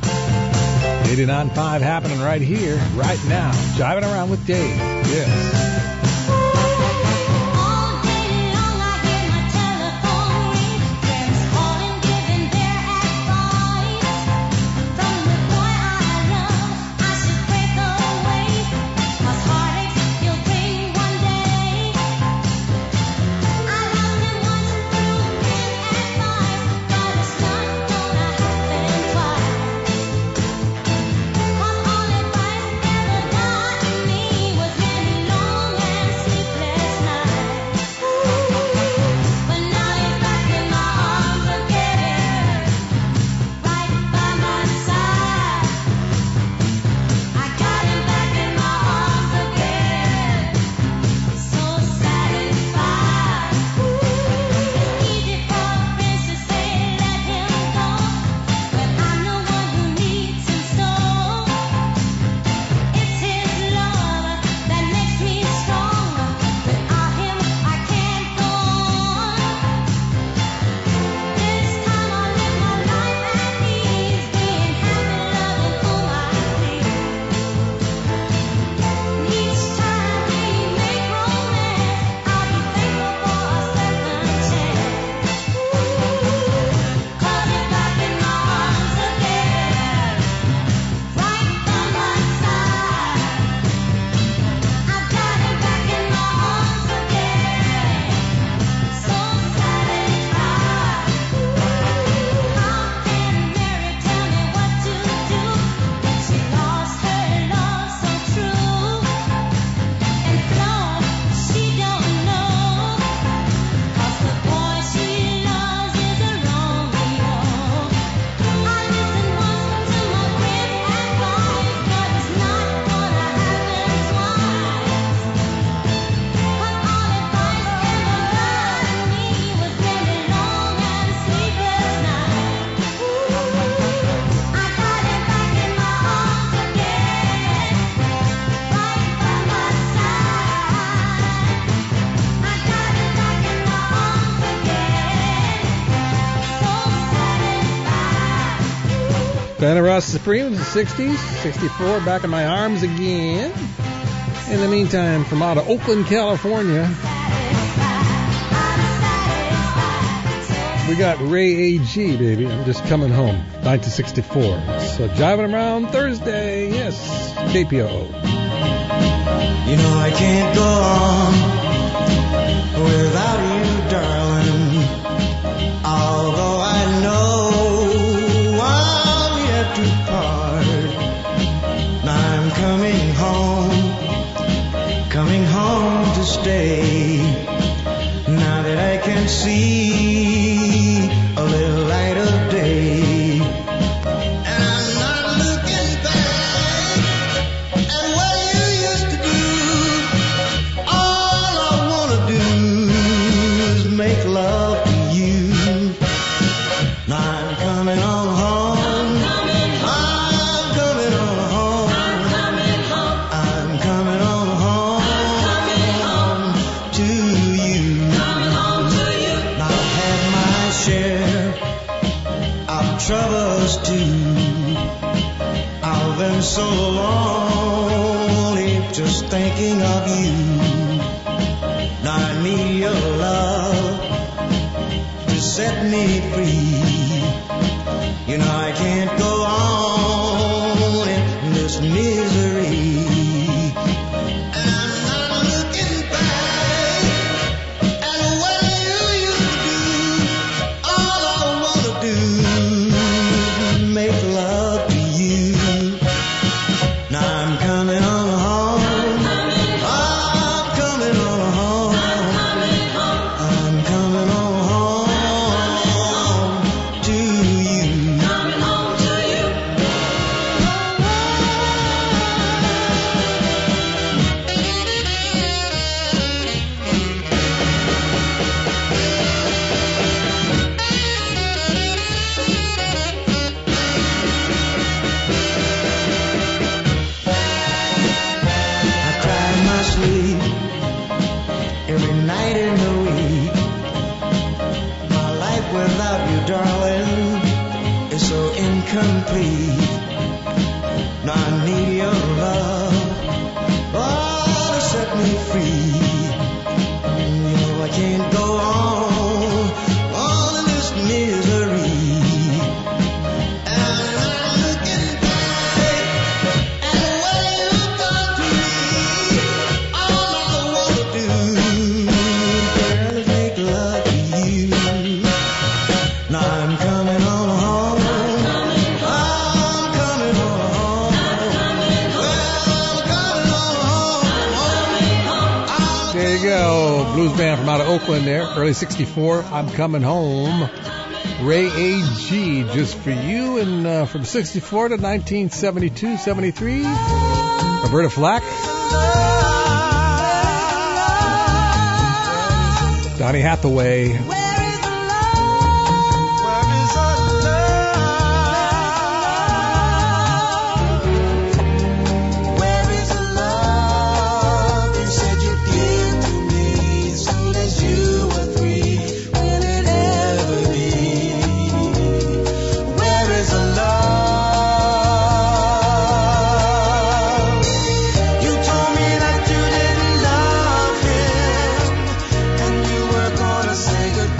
89.5 happening right here, right now. Jiving around with Dave. Yes. All day long I hear my telephone ring, friends calling, giving their advice. From the boy I love, I should break away, 'cause heartaches you'll bring one day. I loved him once through his advice, but it's not gonna happen twice. 'Cause all advice ever got me was really long. Diana Ross Supreme, the 60s, 64, Back in My Arms Again. In the meantime, from out of Oakland, California, we got Ray A.G., baby. I'm Just Coming Home, 1964. So Jiving Around Thursday, yes, KPO. You know I can't go on without you, darling. Although I know I'll yet to part. Now I'm coming home to stay. Now that I can see a little light of day. And I'm not looking back at what you used to do. All I wanna do is make love to you. Now I'm coming on home. I'm coming on home. I'm coming on home to you. Now I've had my share of troubles too. I've been so lonely just thinking of you. Now I need your love to set me free. You know I can't go on in this misery. And I'm not looking back at what you used to do. All I wanna do is make love to you. Now I'm coming on home. I'm coming on home. I'm coming on home to you. I cry in my sleep every night in the week. My life without you, darling, is so incomplete. Now I need your love, oh, to set me free. You know I can't go on in this misery. And I'm looking back at what you've done to me. All I wanna do, girl, is make love to you. Now I'm coming on home. I'm coming on home. Well, I'm coming on home. There you go. Blues band from out of Oakland there, early 64. I'm Coming Home. Ray A.G., Just for You. And from 64 to 1972, 73, Roberta Flack. Donny Hathaway. Where is the love you said you'd give to me as soon as you were free? Will it ever be? Where is the love? You told me that you didn't love him and you were gonna say goodbye.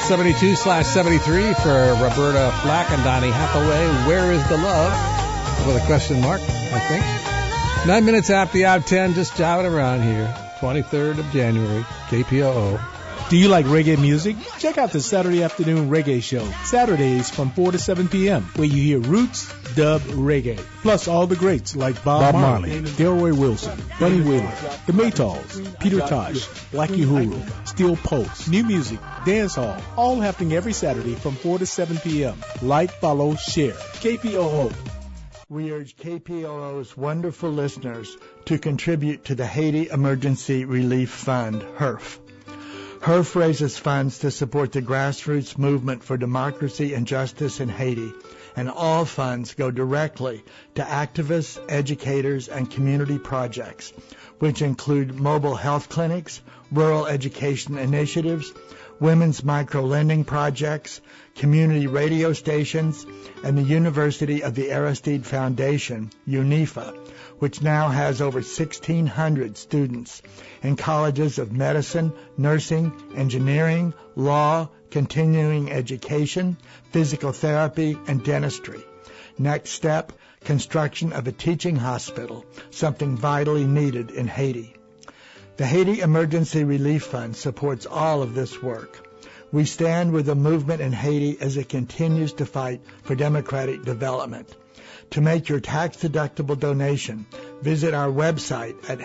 72/73 for Roberta Flack and Donnie Hathaway. Where is the love? With a question mark, I think. 9 minutes after the hour 10, just jiving around here. 23rd of January, KPOO. Do you like reggae music? Check out the Saturday Afternoon Reggae Show, Saturdays from 4 to 7 p.m., where you hear roots, dub, reggae, plus all the greats like Bob Marley, Delroy Wilson, Bunny Wheeler, The Maytals, Peter Tosh, Blackie Uhuru, Steel Pulse, new music, dance hall, all happening every Saturday from 4 to 7 p.m. Like, follow, share. KPOO. We urge KPOO's wonderful listeners to contribute to the Haiti Emergency Relief Fund, HERF. HERF raises funds to support the grassroots movement for democracy and justice in Haiti, and all funds go directly to activists, educators, and community projects, which include mobile health clinics, rural education initiatives, women's micro-lending projects, community radio stations, and the University of the Aristide Foundation, UNIFA, which now has over 1,600 students in colleges of medicine, nursing, engineering, law, continuing education, physical therapy, and dentistry. Next step, construction of a teaching hospital, something vitally needed in Haiti. The Haiti Emergency Relief Fund supports all of this work. We stand with the movement in Haiti as it continues to fight for democratic development. To make your tax-deductible donation, visit our website at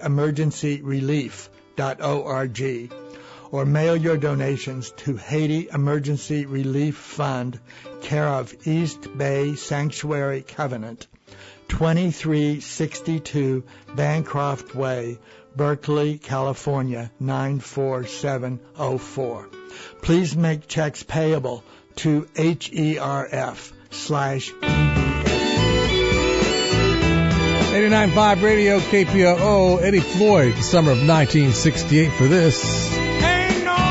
HaitiEmergencyRelief.org or mail your donations to Haiti Emergency Relief Fund, care of East Bay Sanctuary Covenant, 2362 Bancroft Way, Berkeley, California, 94704. Please make checks payable to HERF/EBS. 89.5 Radio KPOO, Eddie Floyd, the summer of 1968 for this. Ain't no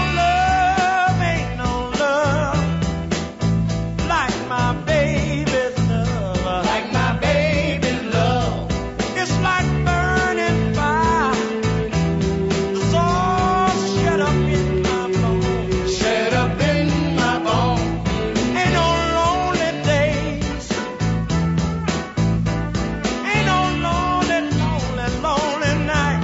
love like my baby's love. Like my baby's love. It's like burning fire. It's all shut up in my bones. Shut up in my bones. Ain't no lonely days. Ain't no lonely nights.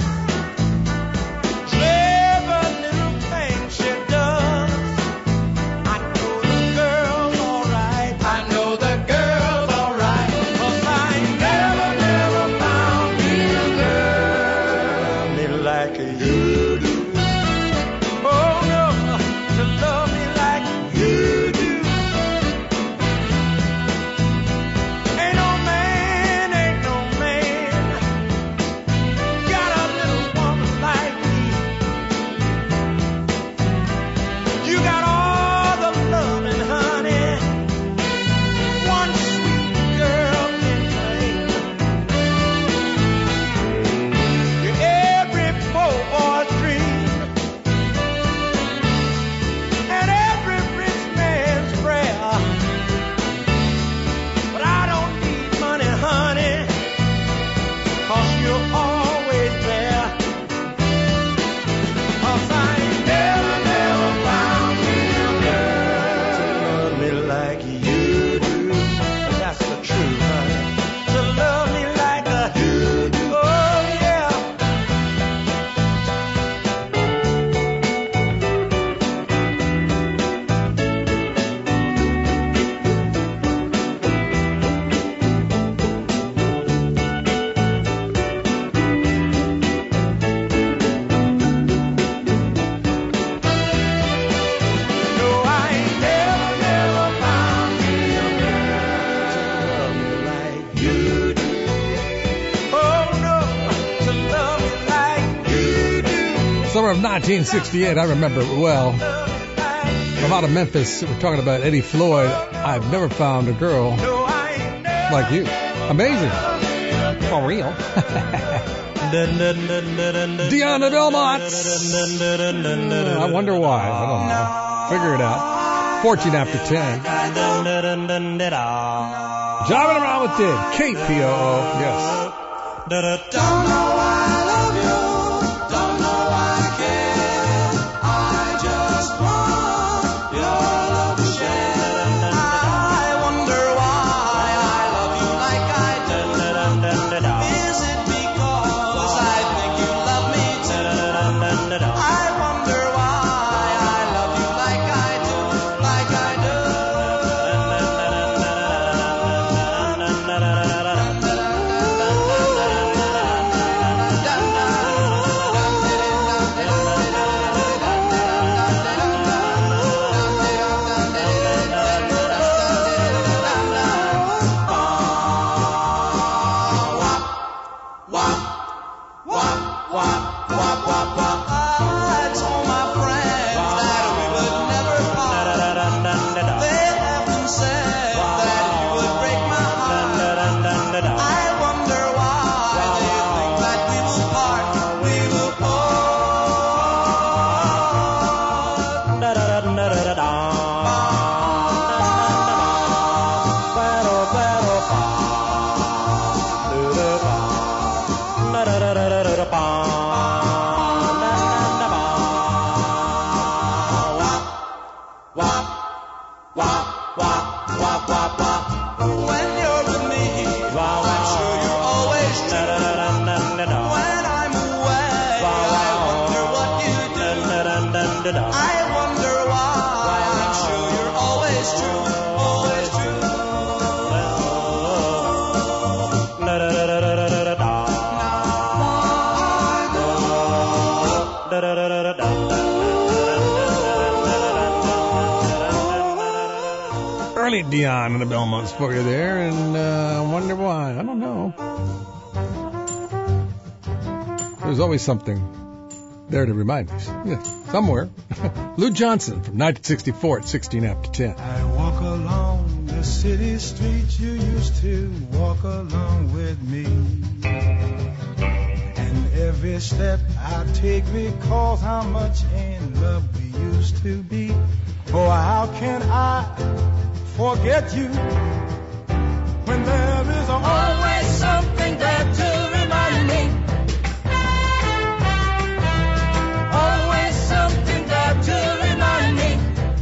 Clever little thing she does. I know the girl's alright. I know the girl's alright. 'Cause I ain't never found me a girl like you do. Oh no, to love me like you do. Ain't no man got a little woman like me. You got all the loving, honey, one sweet girl can claim. You're every poor boy's dream and every rich man's prayer. But I don't need money, honey, 'cause you're always there. 'Cause I ain't never found me a girl to love me like you do. That's the truth, honey. To love me like you do. Oh yeah. No, I ain't never found me a girl to love me like you do. Oh no, to love me like you do. Summer of 1968, I remember it well. I'm out of Memphis. We're talking about Eddie Floyd. I've never found a girl like you. Amazing. For real. Deanna Belmont. I wonder why. I don't know. Figure it out. 14 after 10. Driving around with Did. KPOO. Yes. Don't know why I love you. Don't know why I care. I just want you. When you're with me, I'm sure you're always true. When I'm away, I wonder what you do. I wonder why. I'm sure you're always true, always true. Early Dion and the Belmonts for you there, and I wonder why. I don't know. There's always something there to remind us. Yeah, somewhere. Lou Johnson from 1964 at 16 after 10. I walk along the city streets you used to walk along with me. And every step I take recalls how much in love we used to be. Oh, how can I forget you when there is always something there to remind me? Always something there to remind me.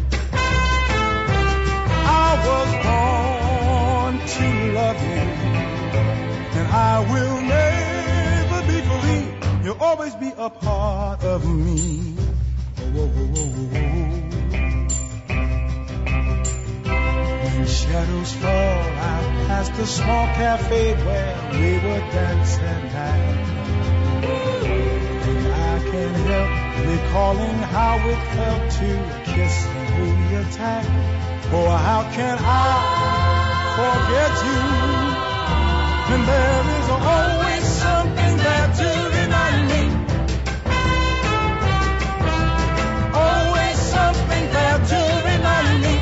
I was born to love you, and I will never be free. You'll always be a part of me. Oh, oh, oh, oh, oh. When shadows fall out past the small cafe where we would dance at night, and I can't help recalling how it felt to kiss and hold you tight. Oh, how can I forget you when there is always something there to remind me? Always something there to remind me.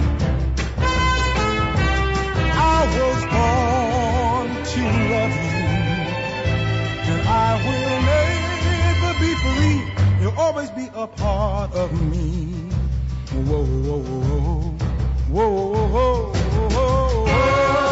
I was born to love you, and I will never be free. You'll always be a part of me. Whoa, whoa, whoa, whoa, whoa, whoa, whoa, whoa.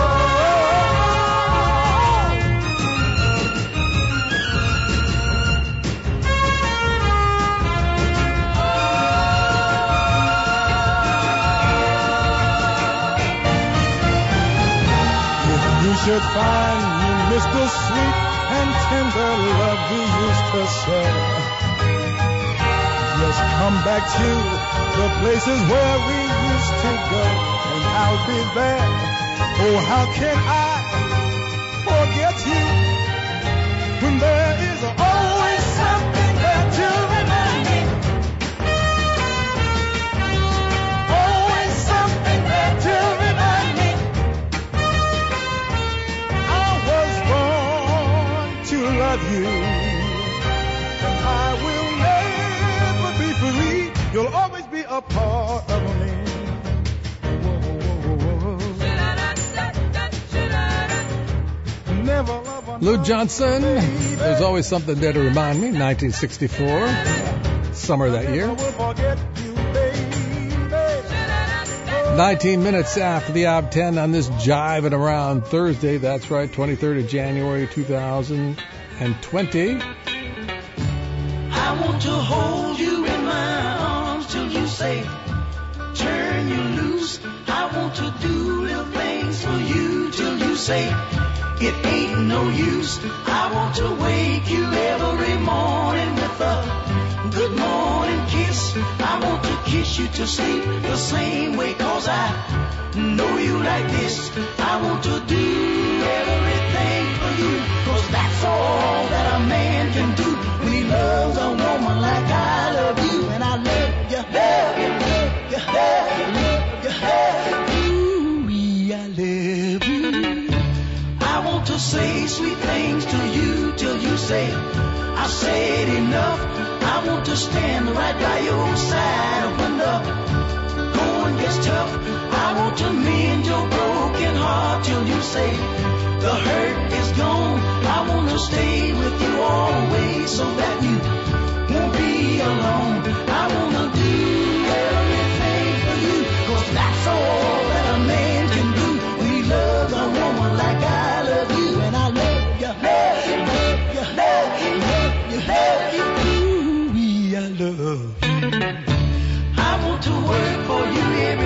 You should find you miss the sweet and tender love we used to share. Just come back to the places where we used to go, and I'll be there. Oh, how can I forget you when there is always something there to remind me? Always something there to remind me. Love you, and I will never be free. You'll always be a part of me. Never love another. Lou Johnson, there's always something there to remind me. 1964, summer of that year. 19 minutes after the hour of 10 on this Jiving Around Thursday. That's right, 23rd of January 2020. I want to hold you in my arms till you say, turn you loose. I want to do little things for you till you say, it ain't no use. I want to wake you every morning with a good morning kiss. I want to kiss you to sleep the same way, 'cause I know you like this. I want to do everything for you, 'cause that's all that a man can do when he loves a woman like I love you. And I love you, love you, love you, love you, love you, love you. Ooh, I love you. I want to say sweet things to you till you say, I said enough. I want to stand right by your side when the going gets tough. I want to mend your broken heart till you say the hurt is gone. I want to stay with you always so that you won't be alone. I want to do everything for you, 'cause that's all that a man can do when he loves a woman like I love you. And I love you, love you, love you, love you, love you, love you. Ooh, I love you. I want to work for you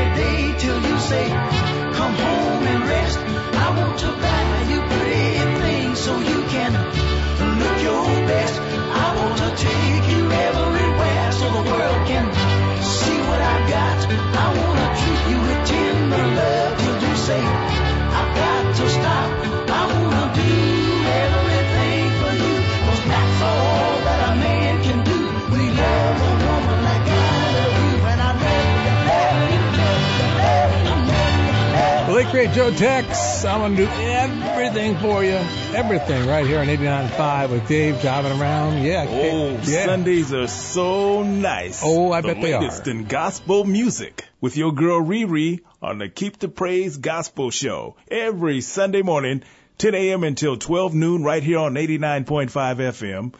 late great Joe Tex. I'm going to do everything for you. Everything right here on 89.5 with Dave driving around. Yeah. Yeah. Sundays are so nice. Oh, I bet they are. The latest in gospel music with your girl Riri on the Keep the Praise Gospel Show every Sunday morning, 10 a.m. until 12 noon right here on 89.5 FM,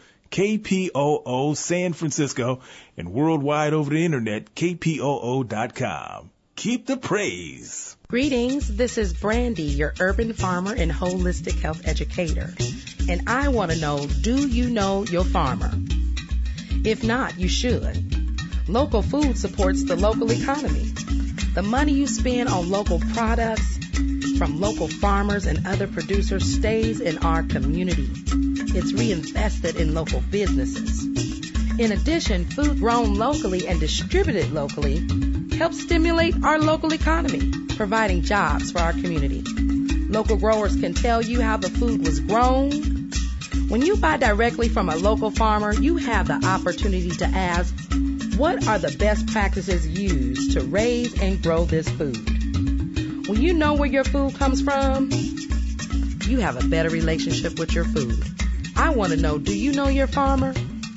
KPOO San Francisco, and worldwide over the internet, kpoo.com. Keep the praise. Greetings, this is Brandy, your urban farmer and holistic health educator. And I want to know, do you know your farmer? If not, you should. Local food supports the local economy. The money you spend on local products from local farmers and other producers stays in our community. It's reinvested in local businesses. In addition, food grown locally and distributed locally helps stimulate our local economy, providing jobs for our community. Local growers can tell you how the food was grown. When you buy directly from a local farmer, you have the opportunity to ask, what are the best practices used to raise and grow this food? When you know where your food comes from, you have a better relationship with your food. I want to know, do you know your farmer?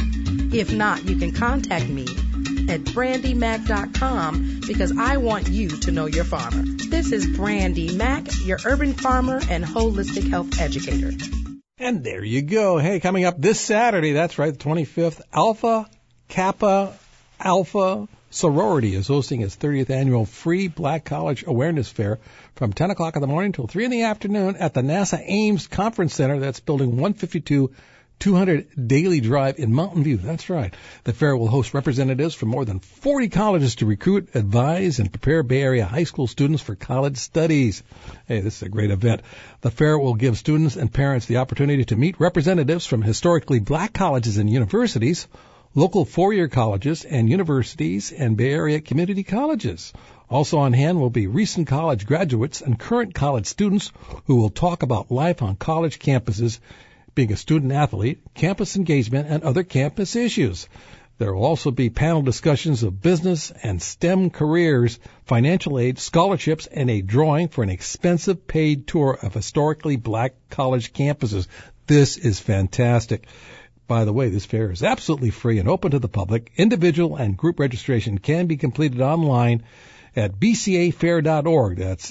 If not, you can contact me at brandymac.com because I want you to know your farmer. This is Brandy Mac, your urban farmer and holistic health educator. And there you go. Hey, coming up this Saturday, that's right, the 25th, Alpha Kappa Alpha Sorority is hosting its 30th annual free Black College Awareness Fair from 10 o'clock in the morning till 3 in the afternoon at the NASA Ames Conference Center. That's building 152 200 Daily Drive in Mountain View. That's right. The fair will host representatives from more than 40 colleges to recruit, advise, and prepare Bay Area high school students for college studies. Hey, this is a great event. The fair will give students and parents the opportunity to meet representatives from historically black colleges and universities, local four-year colleges and universities, and Bay Area community colleges. Also on hand will be recent college graduates and current college students who will talk about life on college campuses, being a student athlete, campus engagement, and other campus issues. There will also be panel discussions of business and STEM careers, financial aid, scholarships, and a drawing for an expensive paid tour of historically black college campuses. This is fantastic. By the way, this fair is absolutely free and open to the public. Individual and group registration can be completed online at bcafair.org. That's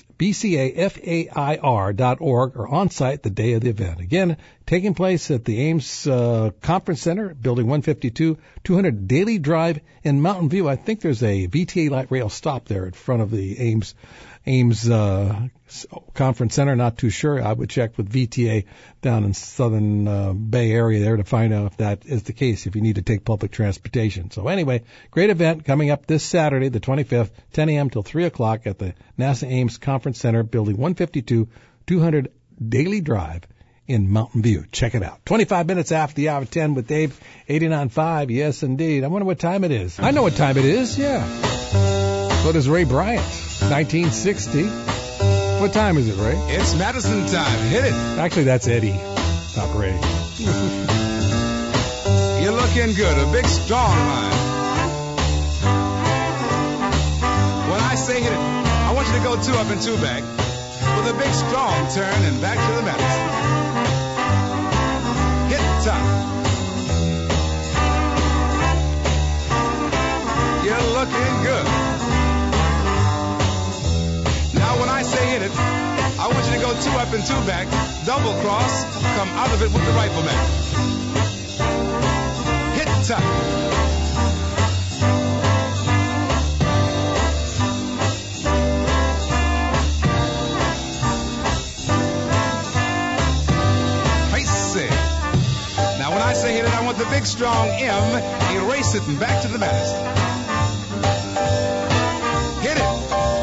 bcafair.org, or on site the day of the event. Again, taking place at the Ames Conference Center, Building 152, 200 Daily Drive in Mountain View. I think there's a VTA light rail stop there in front of the Ames Conference Center. Not too sure. I would check with VTA down in southern Bay Area there to find out if that is the case, if you need to take public transportation. So anyway, great event coming up this Saturday, the 25th, 10 a.m. till 3 o'clock at the NASA Ames Conference Center, Building 152, 200 Daily Drive in Mountain View. Check it out. 25 minutes after the hour 10 with Dave, 89.5. Yes, indeed. I wonder what time it is. I know what time it is, yeah. So does Ray Bryant, 1960. What time is it, Ray? It's Madison time. Hit it. Actually, that's Eddie, not Ray. You're looking good. A big, strong line. When I say hit it, I want you to go 2 up and 2 back with a big, strong turn and back to the Madison. Hit time. You're looking good. Now when I say hit it, I want you to go 2 up and 2 back, double cross, come out of it with the rifleman. Hit time. I say. Now when I say hit it, I want the big strong M, erase it and back to the Madison. Hit it.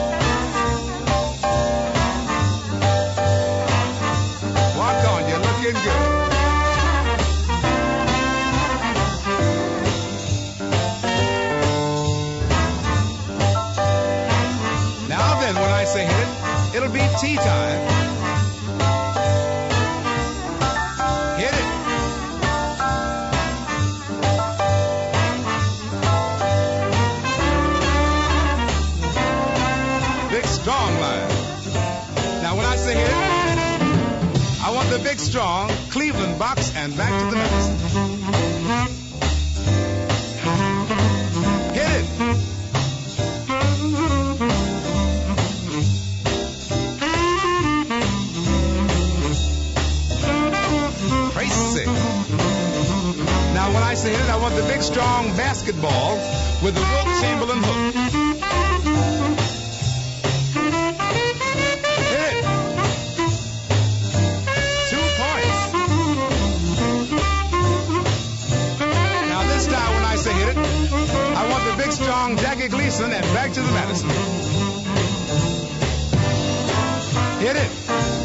Good. Now then, when I say hit it, it'll be tea time. Hit it. Big strong line. Now, when I say hit it, I want the big, strong Cleveland box and back to the medicine. Hit it. Crazy. Now, when I say hit it, I want the big, strong basketball with the Wilt Chamberlain hook. Hit it. 2 points. Now, this time when I say hit it, I want the big, strong Jackie Gleason and back to the Madison. Hit it.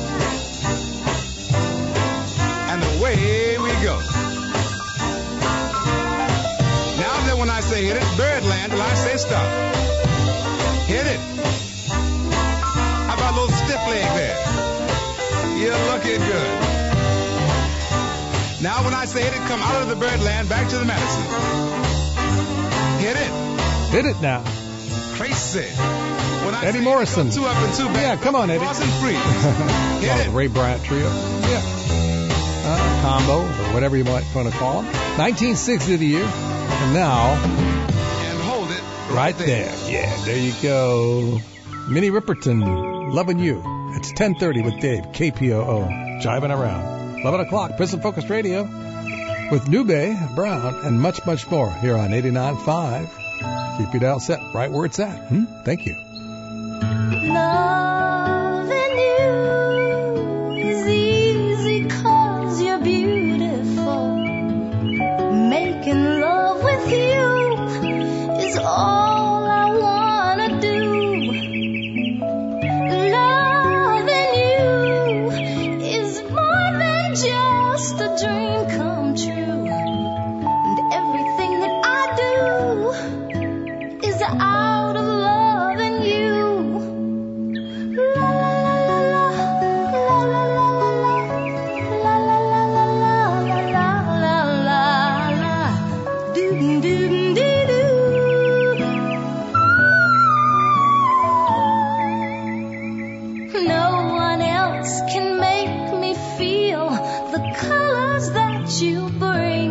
And away we go. Now that when I say hit it, Birdland, till I say stop. Hit it. How about a little stiff leg there? You're looking good. Now when I say hit it, come out of the Birdland, back to the Madison. Hit it. Hit it now. Crazy. When I Eddie say Morrison. 2 up and 2 back. Yeah, come on, Eddie. Cross and freeze. Hit Oh, it. Ray Bryant Trio. Yeah. Combo, or whatever you might want to call them. 1960 the year. And now, And hold it right there. Yeah, there you go. Minnie Riperton, Loving You. It's 10:30 with Dave, KPOO, jiving around. 11 o'clock, Prison Focus Radio with Nube, Brown, and much, much more here on 89.5. Keep your dial set right where it's at. Thank you. Loving you is easy 'cause you're beautiful. Making love with you is all I wanna do. Loving you is more than just a dream come true. And everything that I do is out of loving you. La la la la la la la la la la la la la la la la doo doo doo doo. No one else can make me feel the colors that you bring.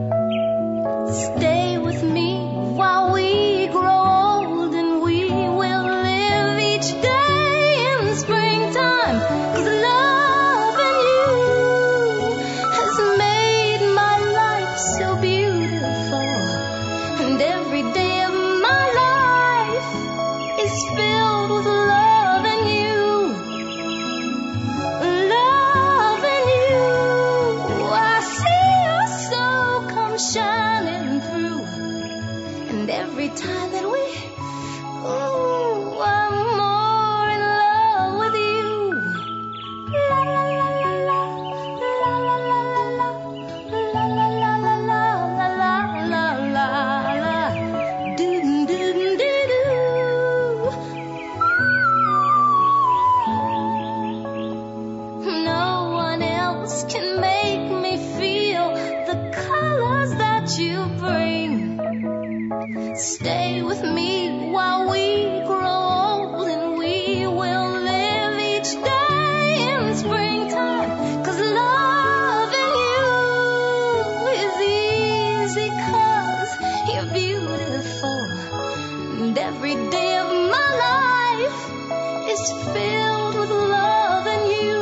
Stay with me while we grow old and we will live each day in springtime. 'Cause loving you has made my life so beautiful. And every day of my life is filled with loving you. Loving you, I see your soul come shining through. And every time that we, ooh, I'm more in love with you. La la la la la, la la la la la, la la la la la, la la la, doo doo doo doo. No one else can make me feel the colors that you bring. Stay with me while we grow old and we will live each day in springtime. 'Cause loving you is easy 'cause you're beautiful. And every day of my life is filled with loving you.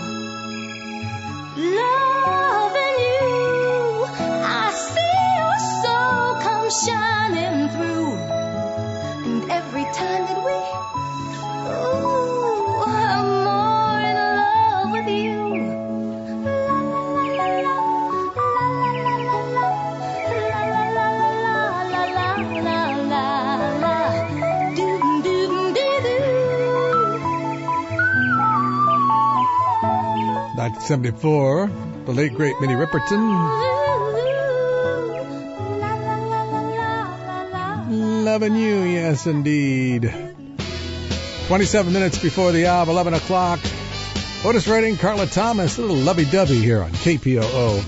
Loving you, I see your soul come shining through. And every time that we, ooh, I'm more in love with you. La la la la la, la la la la, la la la la la, la la, doo doo doo doo. 1974, the late great Minnie Riperton. Loving you, yes indeed. 27 minutes before the hour of 11 o'clock. Otis Redding, Carla Thomas, a little lovey-dovey here on KPOO.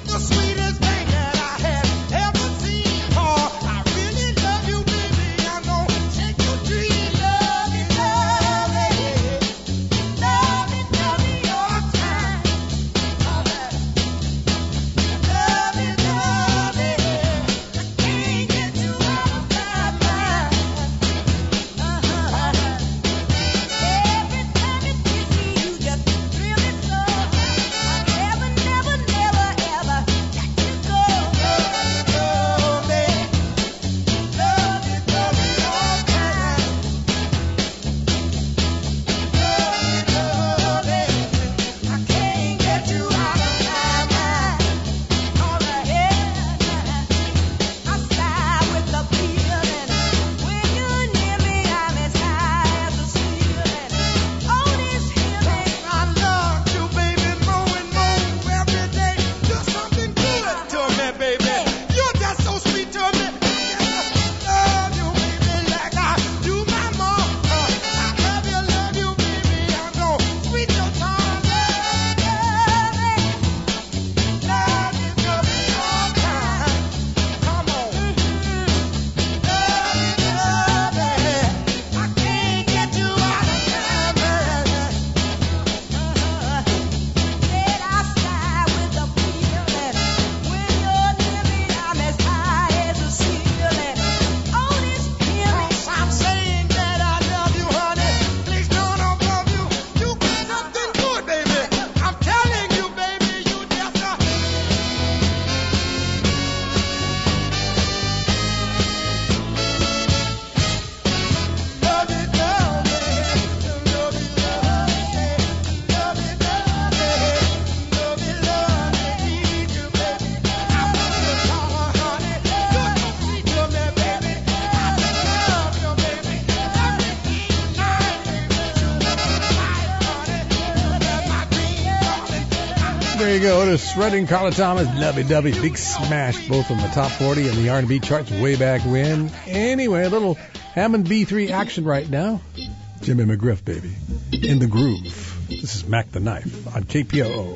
There you go. Otis Redding, Carla Thomas, Lovey Dovey, big smash, both on the top 40 and the R&B charts way back when. Anyway, a little Hammond B3 action right now. Jimmy McGriff, baby, in the groove. This is Mac the Knife on KPOO.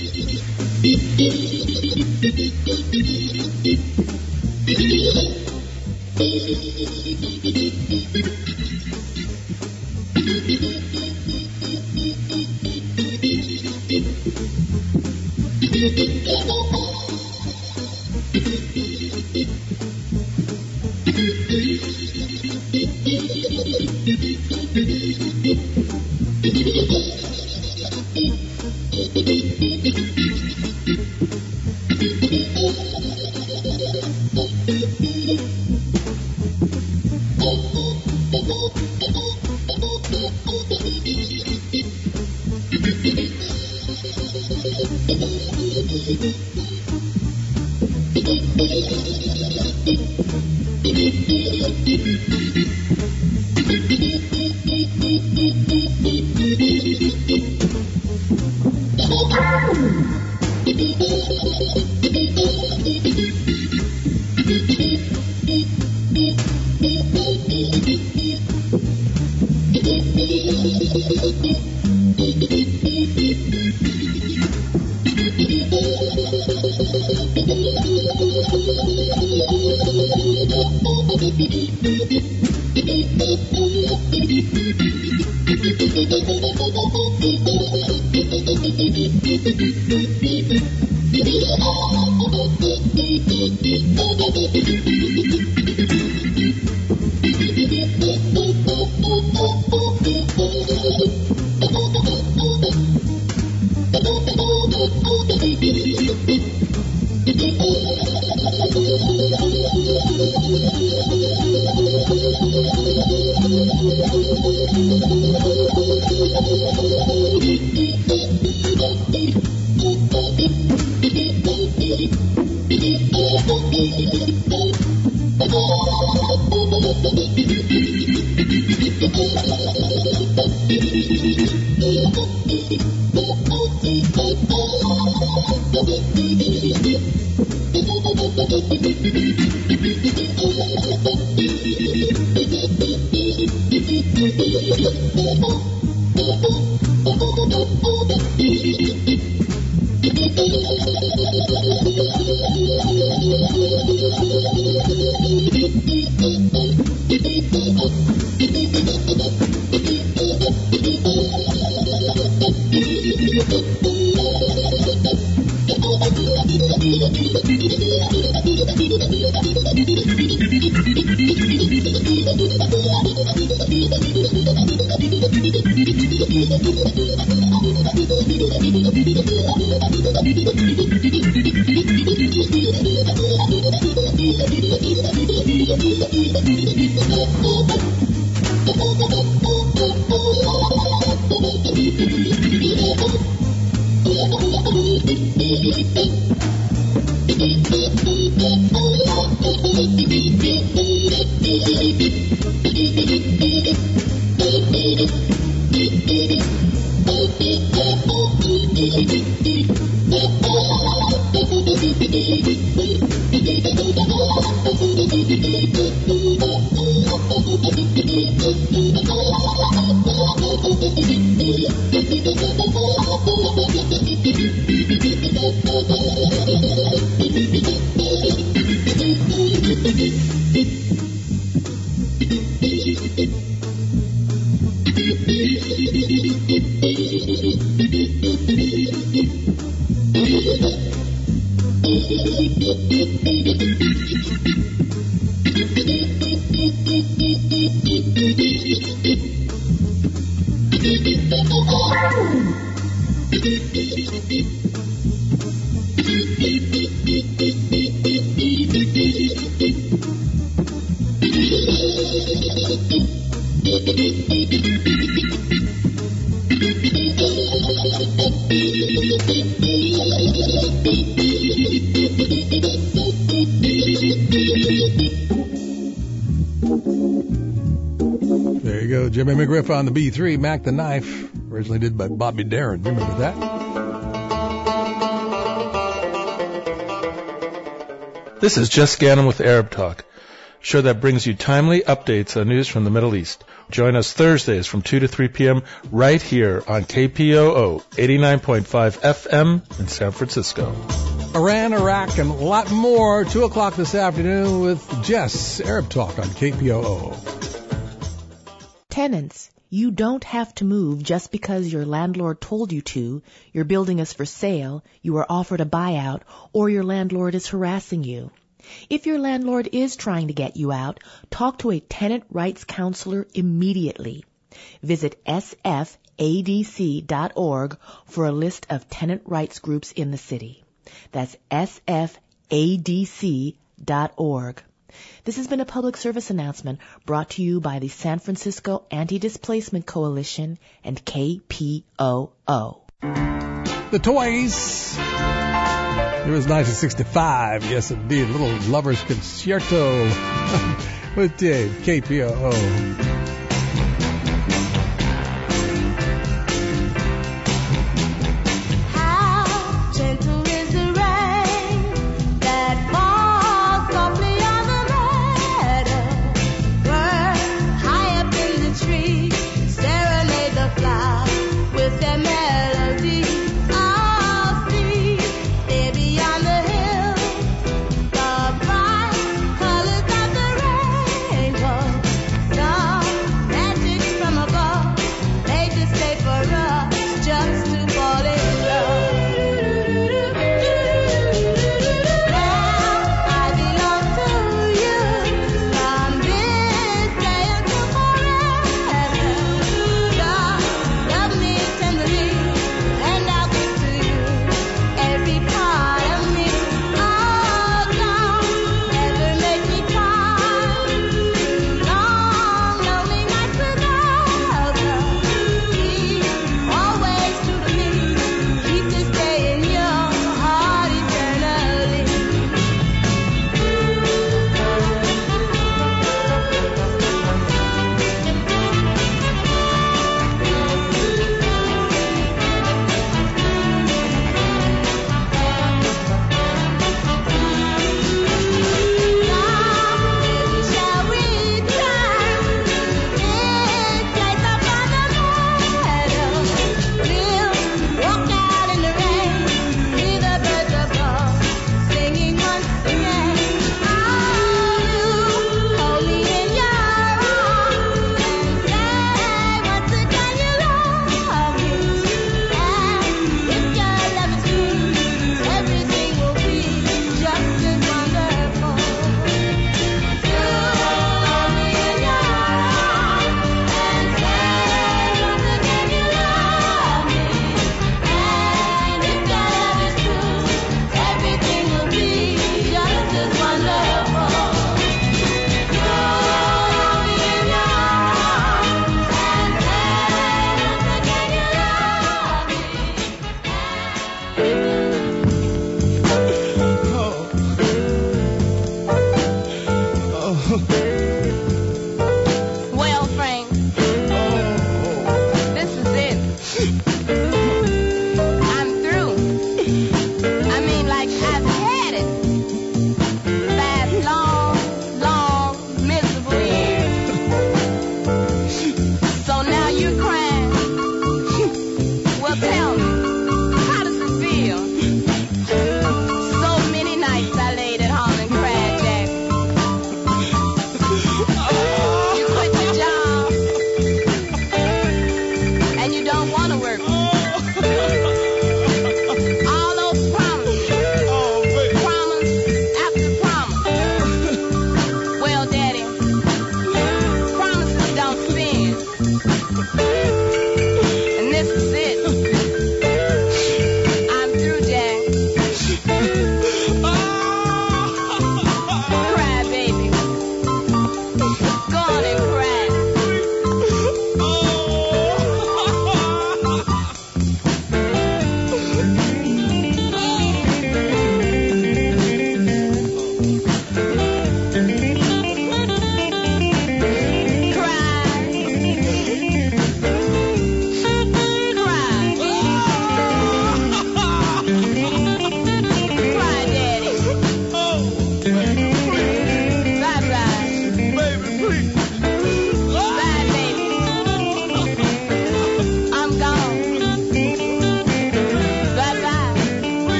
There you go, Jimmy McGriff on the B3, Mac the Knife, originally did by Bobby Darin. You remember that? This is Jess Gannon with Arab Talk, a show that brings you timely updates on news from the Middle East. Join us Thursdays from 2 to 3 p.m. right here on KPOO 89.5 FM in San Francisco. Iran, Iraq, and a lot more. 2 o'clock this afternoon with Jess, Arab Talk on KPOO. Tenants, you don't have to move just because your landlord told you to, your building is for sale, you were offered a buyout, or your landlord is harassing you. If your landlord is trying to get you out, talk to a tenant rights counselor immediately. Visit sfadc.org for a list of tenant rights groups in the city. That's sfadc.org. This has been a public service announcement brought to you by the San Francisco Anti-Displacement Coalition and KPOO. The Toys. It was 1965. Yes, indeed. Little Lovers Concerto with Dave, KPOO.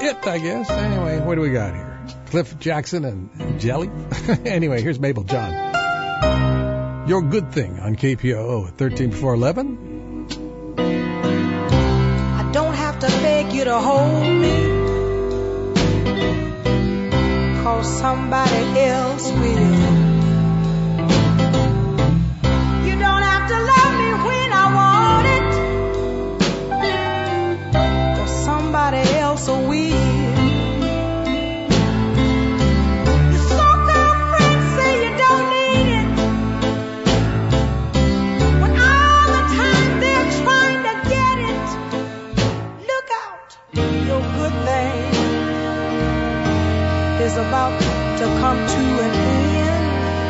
it, I guess. Anyway, what do we got here? Cliff Jackson and Jelly? Anyway, here's Mabel John. Your Good Thing on KPOO at 13 before 11. I don't have to beg you to hold me, 'cause somebody else will. You don't have to love me when I want it, 'cause somebody else will. Your so-called friends say you don't need it, when all the time they're trying to get it. Look out, your good thing is about to come to an end.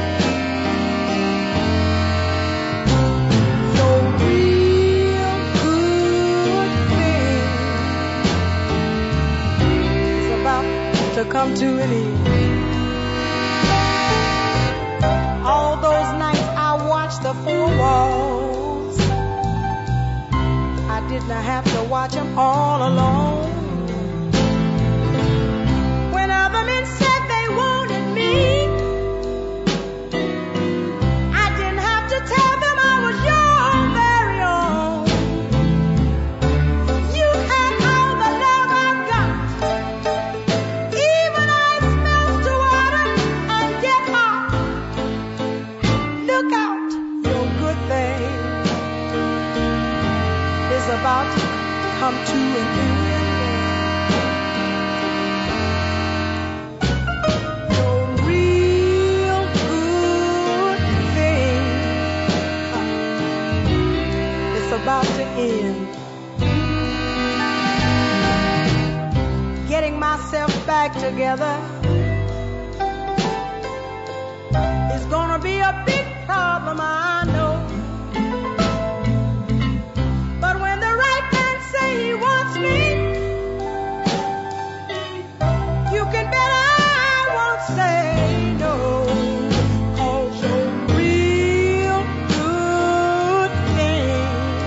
Your real good thing is about to come to an end. All those nights I watched the four walls, I did not have to watch them all alone. When other men said they wanted me, I didn't have to tell them I was your very own. You had all the love I've got, even ice melts to water and get hot. Look out, your good thing is about to come to an end. About to end. Getting myself back together is gonna be a big problem, I know. But when the right man say he wants me, you can bet I won't say no. 'Cause your real good thing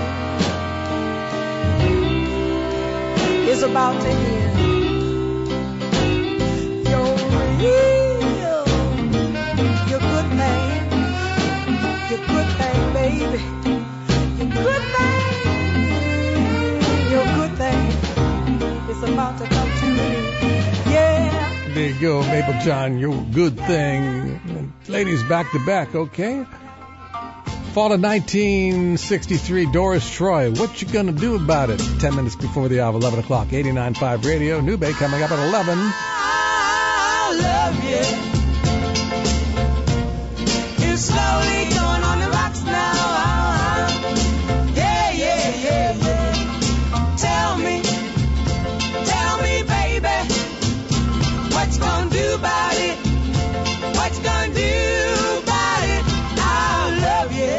is about to end. Your good thing, baby, your good thing is about to come to an end. Yeah. There you go, Mabel John, Your Good Thing. And ladies, back to back, okay? Fall of 1963, Doris Troy. What you gonna do about it? 10 minutes before the hour, 11 o'clock, 89.5 Radio. New Bay coming up at 11. I love you. It's slowly going on the rocks now. Yeah, yeah, yeah, yeah. Tell me, baby, what you gonna do about it? What you gonna do about it? I love you.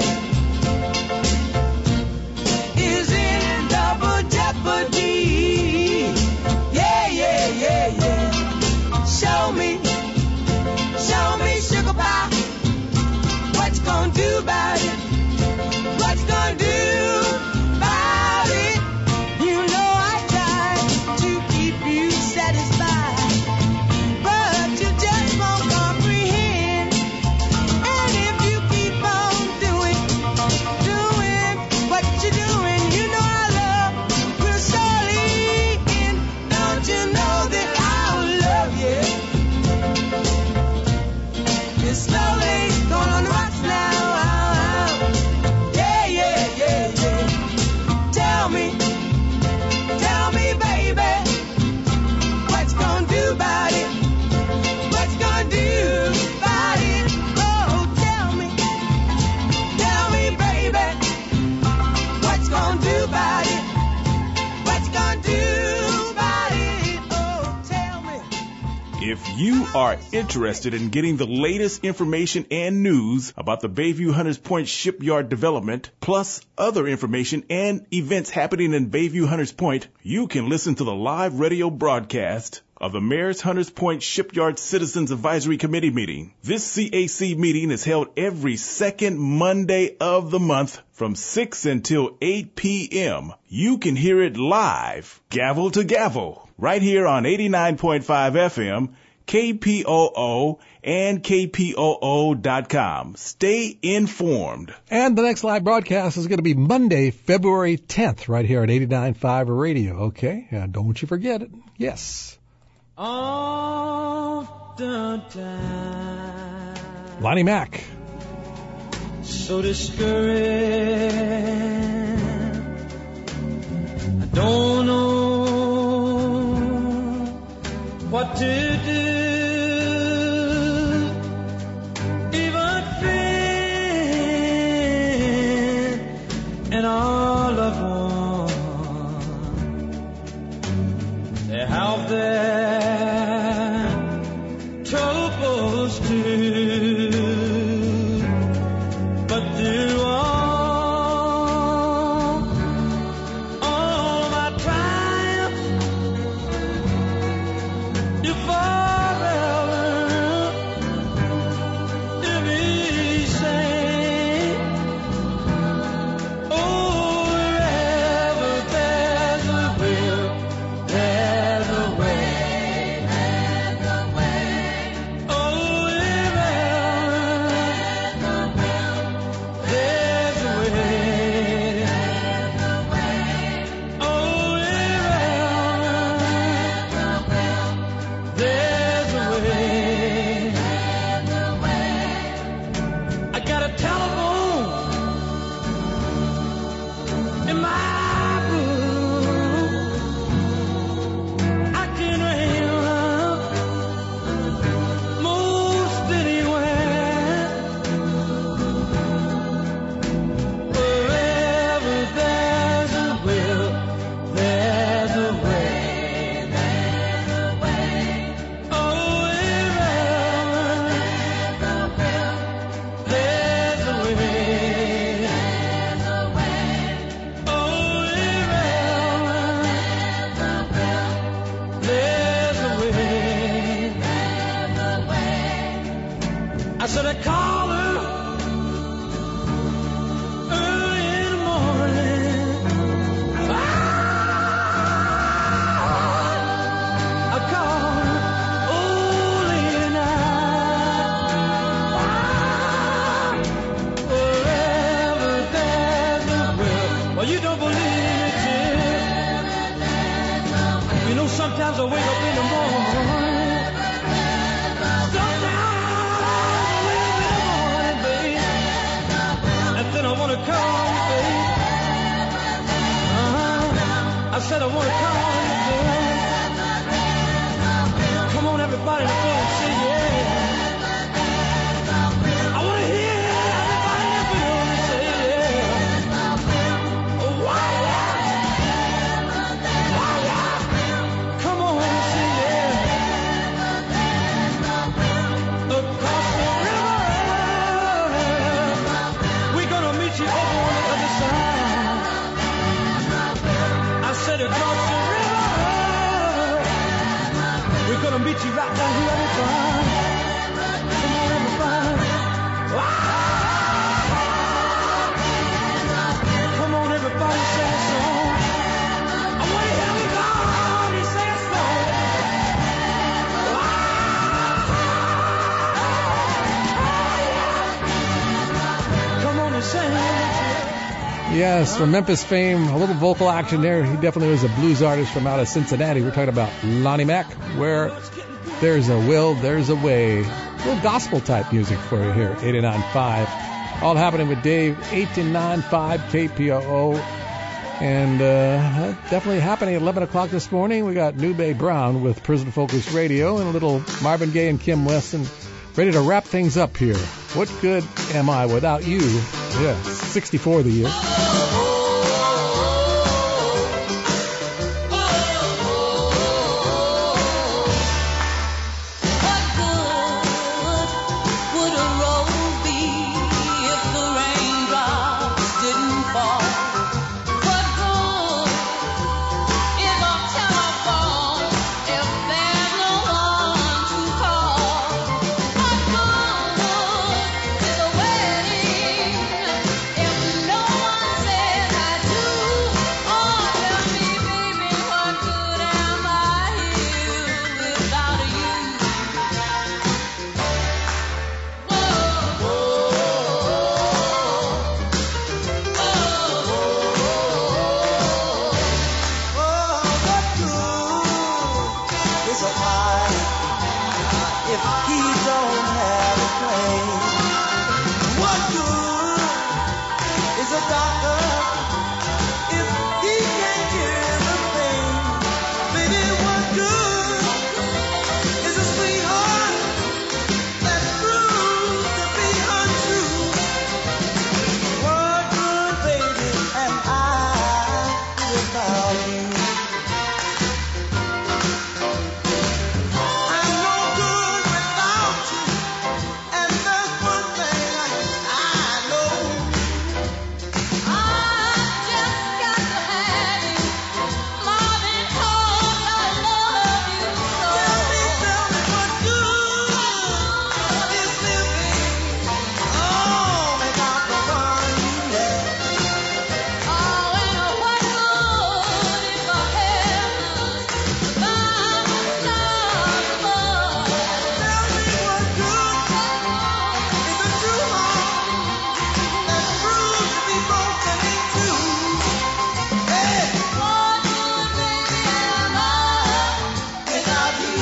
Is in double jeopardy. Yeah, yeah, yeah, yeah. Show me, sugar pie. What you gonna do about it? What you gonna do about it? You know I tried to keep you satisfied, but you just won't comprehend. And if you keep on doing what you're doing, you know our love will surely end. Don't you know that I'll love you? It's slowly going on the rocks now. Yeah, yeah, yeah, yeah. Tell me, baby, what you gonna do about it? What you gonna do about it? Oh, tell me, baby, what you gonna do about it? What you gonna do about it? Oh, tell me. If you are interested in getting the latest information and news about the Bayview Hunters Point Shipyard development, plus other information and events happening in Bayview Hunters Point, you can listen to the live radio broadcast of the Mayor's Hunters Point Shipyard Citizens Advisory Committee meeting. This CAC meeting is held every second Monday of the month from 6 until 8 p.m. You can hear it live, gavel to gavel, right here on 89.5 FM, KPOO, and KPOO.com. Stay informed. And the next live broadcast is going to be Monday, February 10th, right here at 89.5 Radio. Okay? Don't you forget it. Yes. All the time. Lonnie Mack. So discouraged, I don't know what to do. Even friend and all loved ones, they have their troubles too. But through all my triumphs, you forever to be saved. Oh, wherever there's a will, there's a way. Oh, wherever there's a way. Oh, there's a way. I got a telephone in my room. I can ring up most anywhere. Wherever there's a will, there's a way. Oh, wherever there's a way. Oh, wherever there's a way. I said I call her early in the morning. I call her late at night. Wherever there's a will. Well, you don't believe it, Jim. You know, sometimes I wake up in the morning. Sometimes I wake up in the morning, babe. And then I want to call you, babe. I said I want to call you, babe. Come on, everybody, in the building, say yeah. I want to hear everybody in the building say yeah. Oh, why, yeah. Come on, say yeah. Across the river, we're gonna meet you over on the other side. I said across the river, we're gonna meet you right down here on the side. Come on, everybody. Come on, everybody, sing a song. I want to hear everybody sing a song. Come on and sing. Yes, from Memphis fame, a little vocal action there. He definitely was a blues artist from out of Cincinnati. We're talking about Lonnie Mack, where there's a will, there's a way. A little gospel type music for you here, 89.5. All happening with Dave, 8 to 9.5 KPOO. And definitely happening at 11 o'clock this morning. We got New Bay Brown with Prison Focus Radio and a little Marvin Gaye and Kim Weston ready to wrap things up here. What good am I without you? Yeah, 64 the year. What good is a telephone if there's if he don't have a claim? What good is a doctor if he can't cure the pain? Baby, what good is a sweetheart that proves to be untrue? What good, baby, am I without you? I'm no good without you, and that's one thing I know. I just got to have you, Marvin, 'cause I love you so. Tell me what good is living without the one you left? Oh, and what good if I have by my side? Tell me what good is a true heart that proves to be broken in two? Hey, what good, baby, am I without you?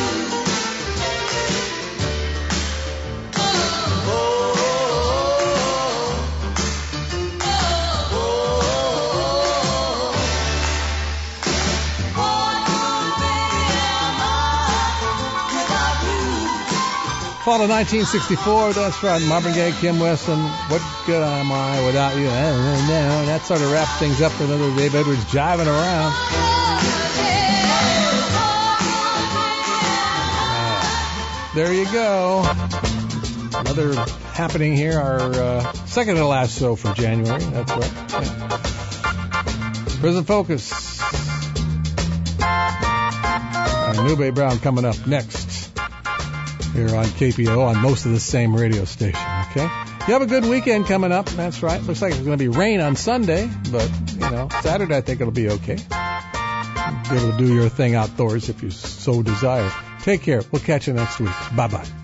Fall of 1964, that's right. Marvin Gaye, Kim Weston, What Good Am I Without You? And that sort of wraps things up for another Dave Edwards jiving around. There you go. Another happening here, our second to last show for January. That's right. Yeah. Prison Focus. New Bay Brown coming up next here on KPO on most of the same radio station. Okay? You have a good weekend coming up. That's right. Looks like it's going to be rain on Sunday, but, Saturday I think it'll be okay. Be able to do your thing outdoors if you so desire. Take care. We'll catch you next week. Bye-bye.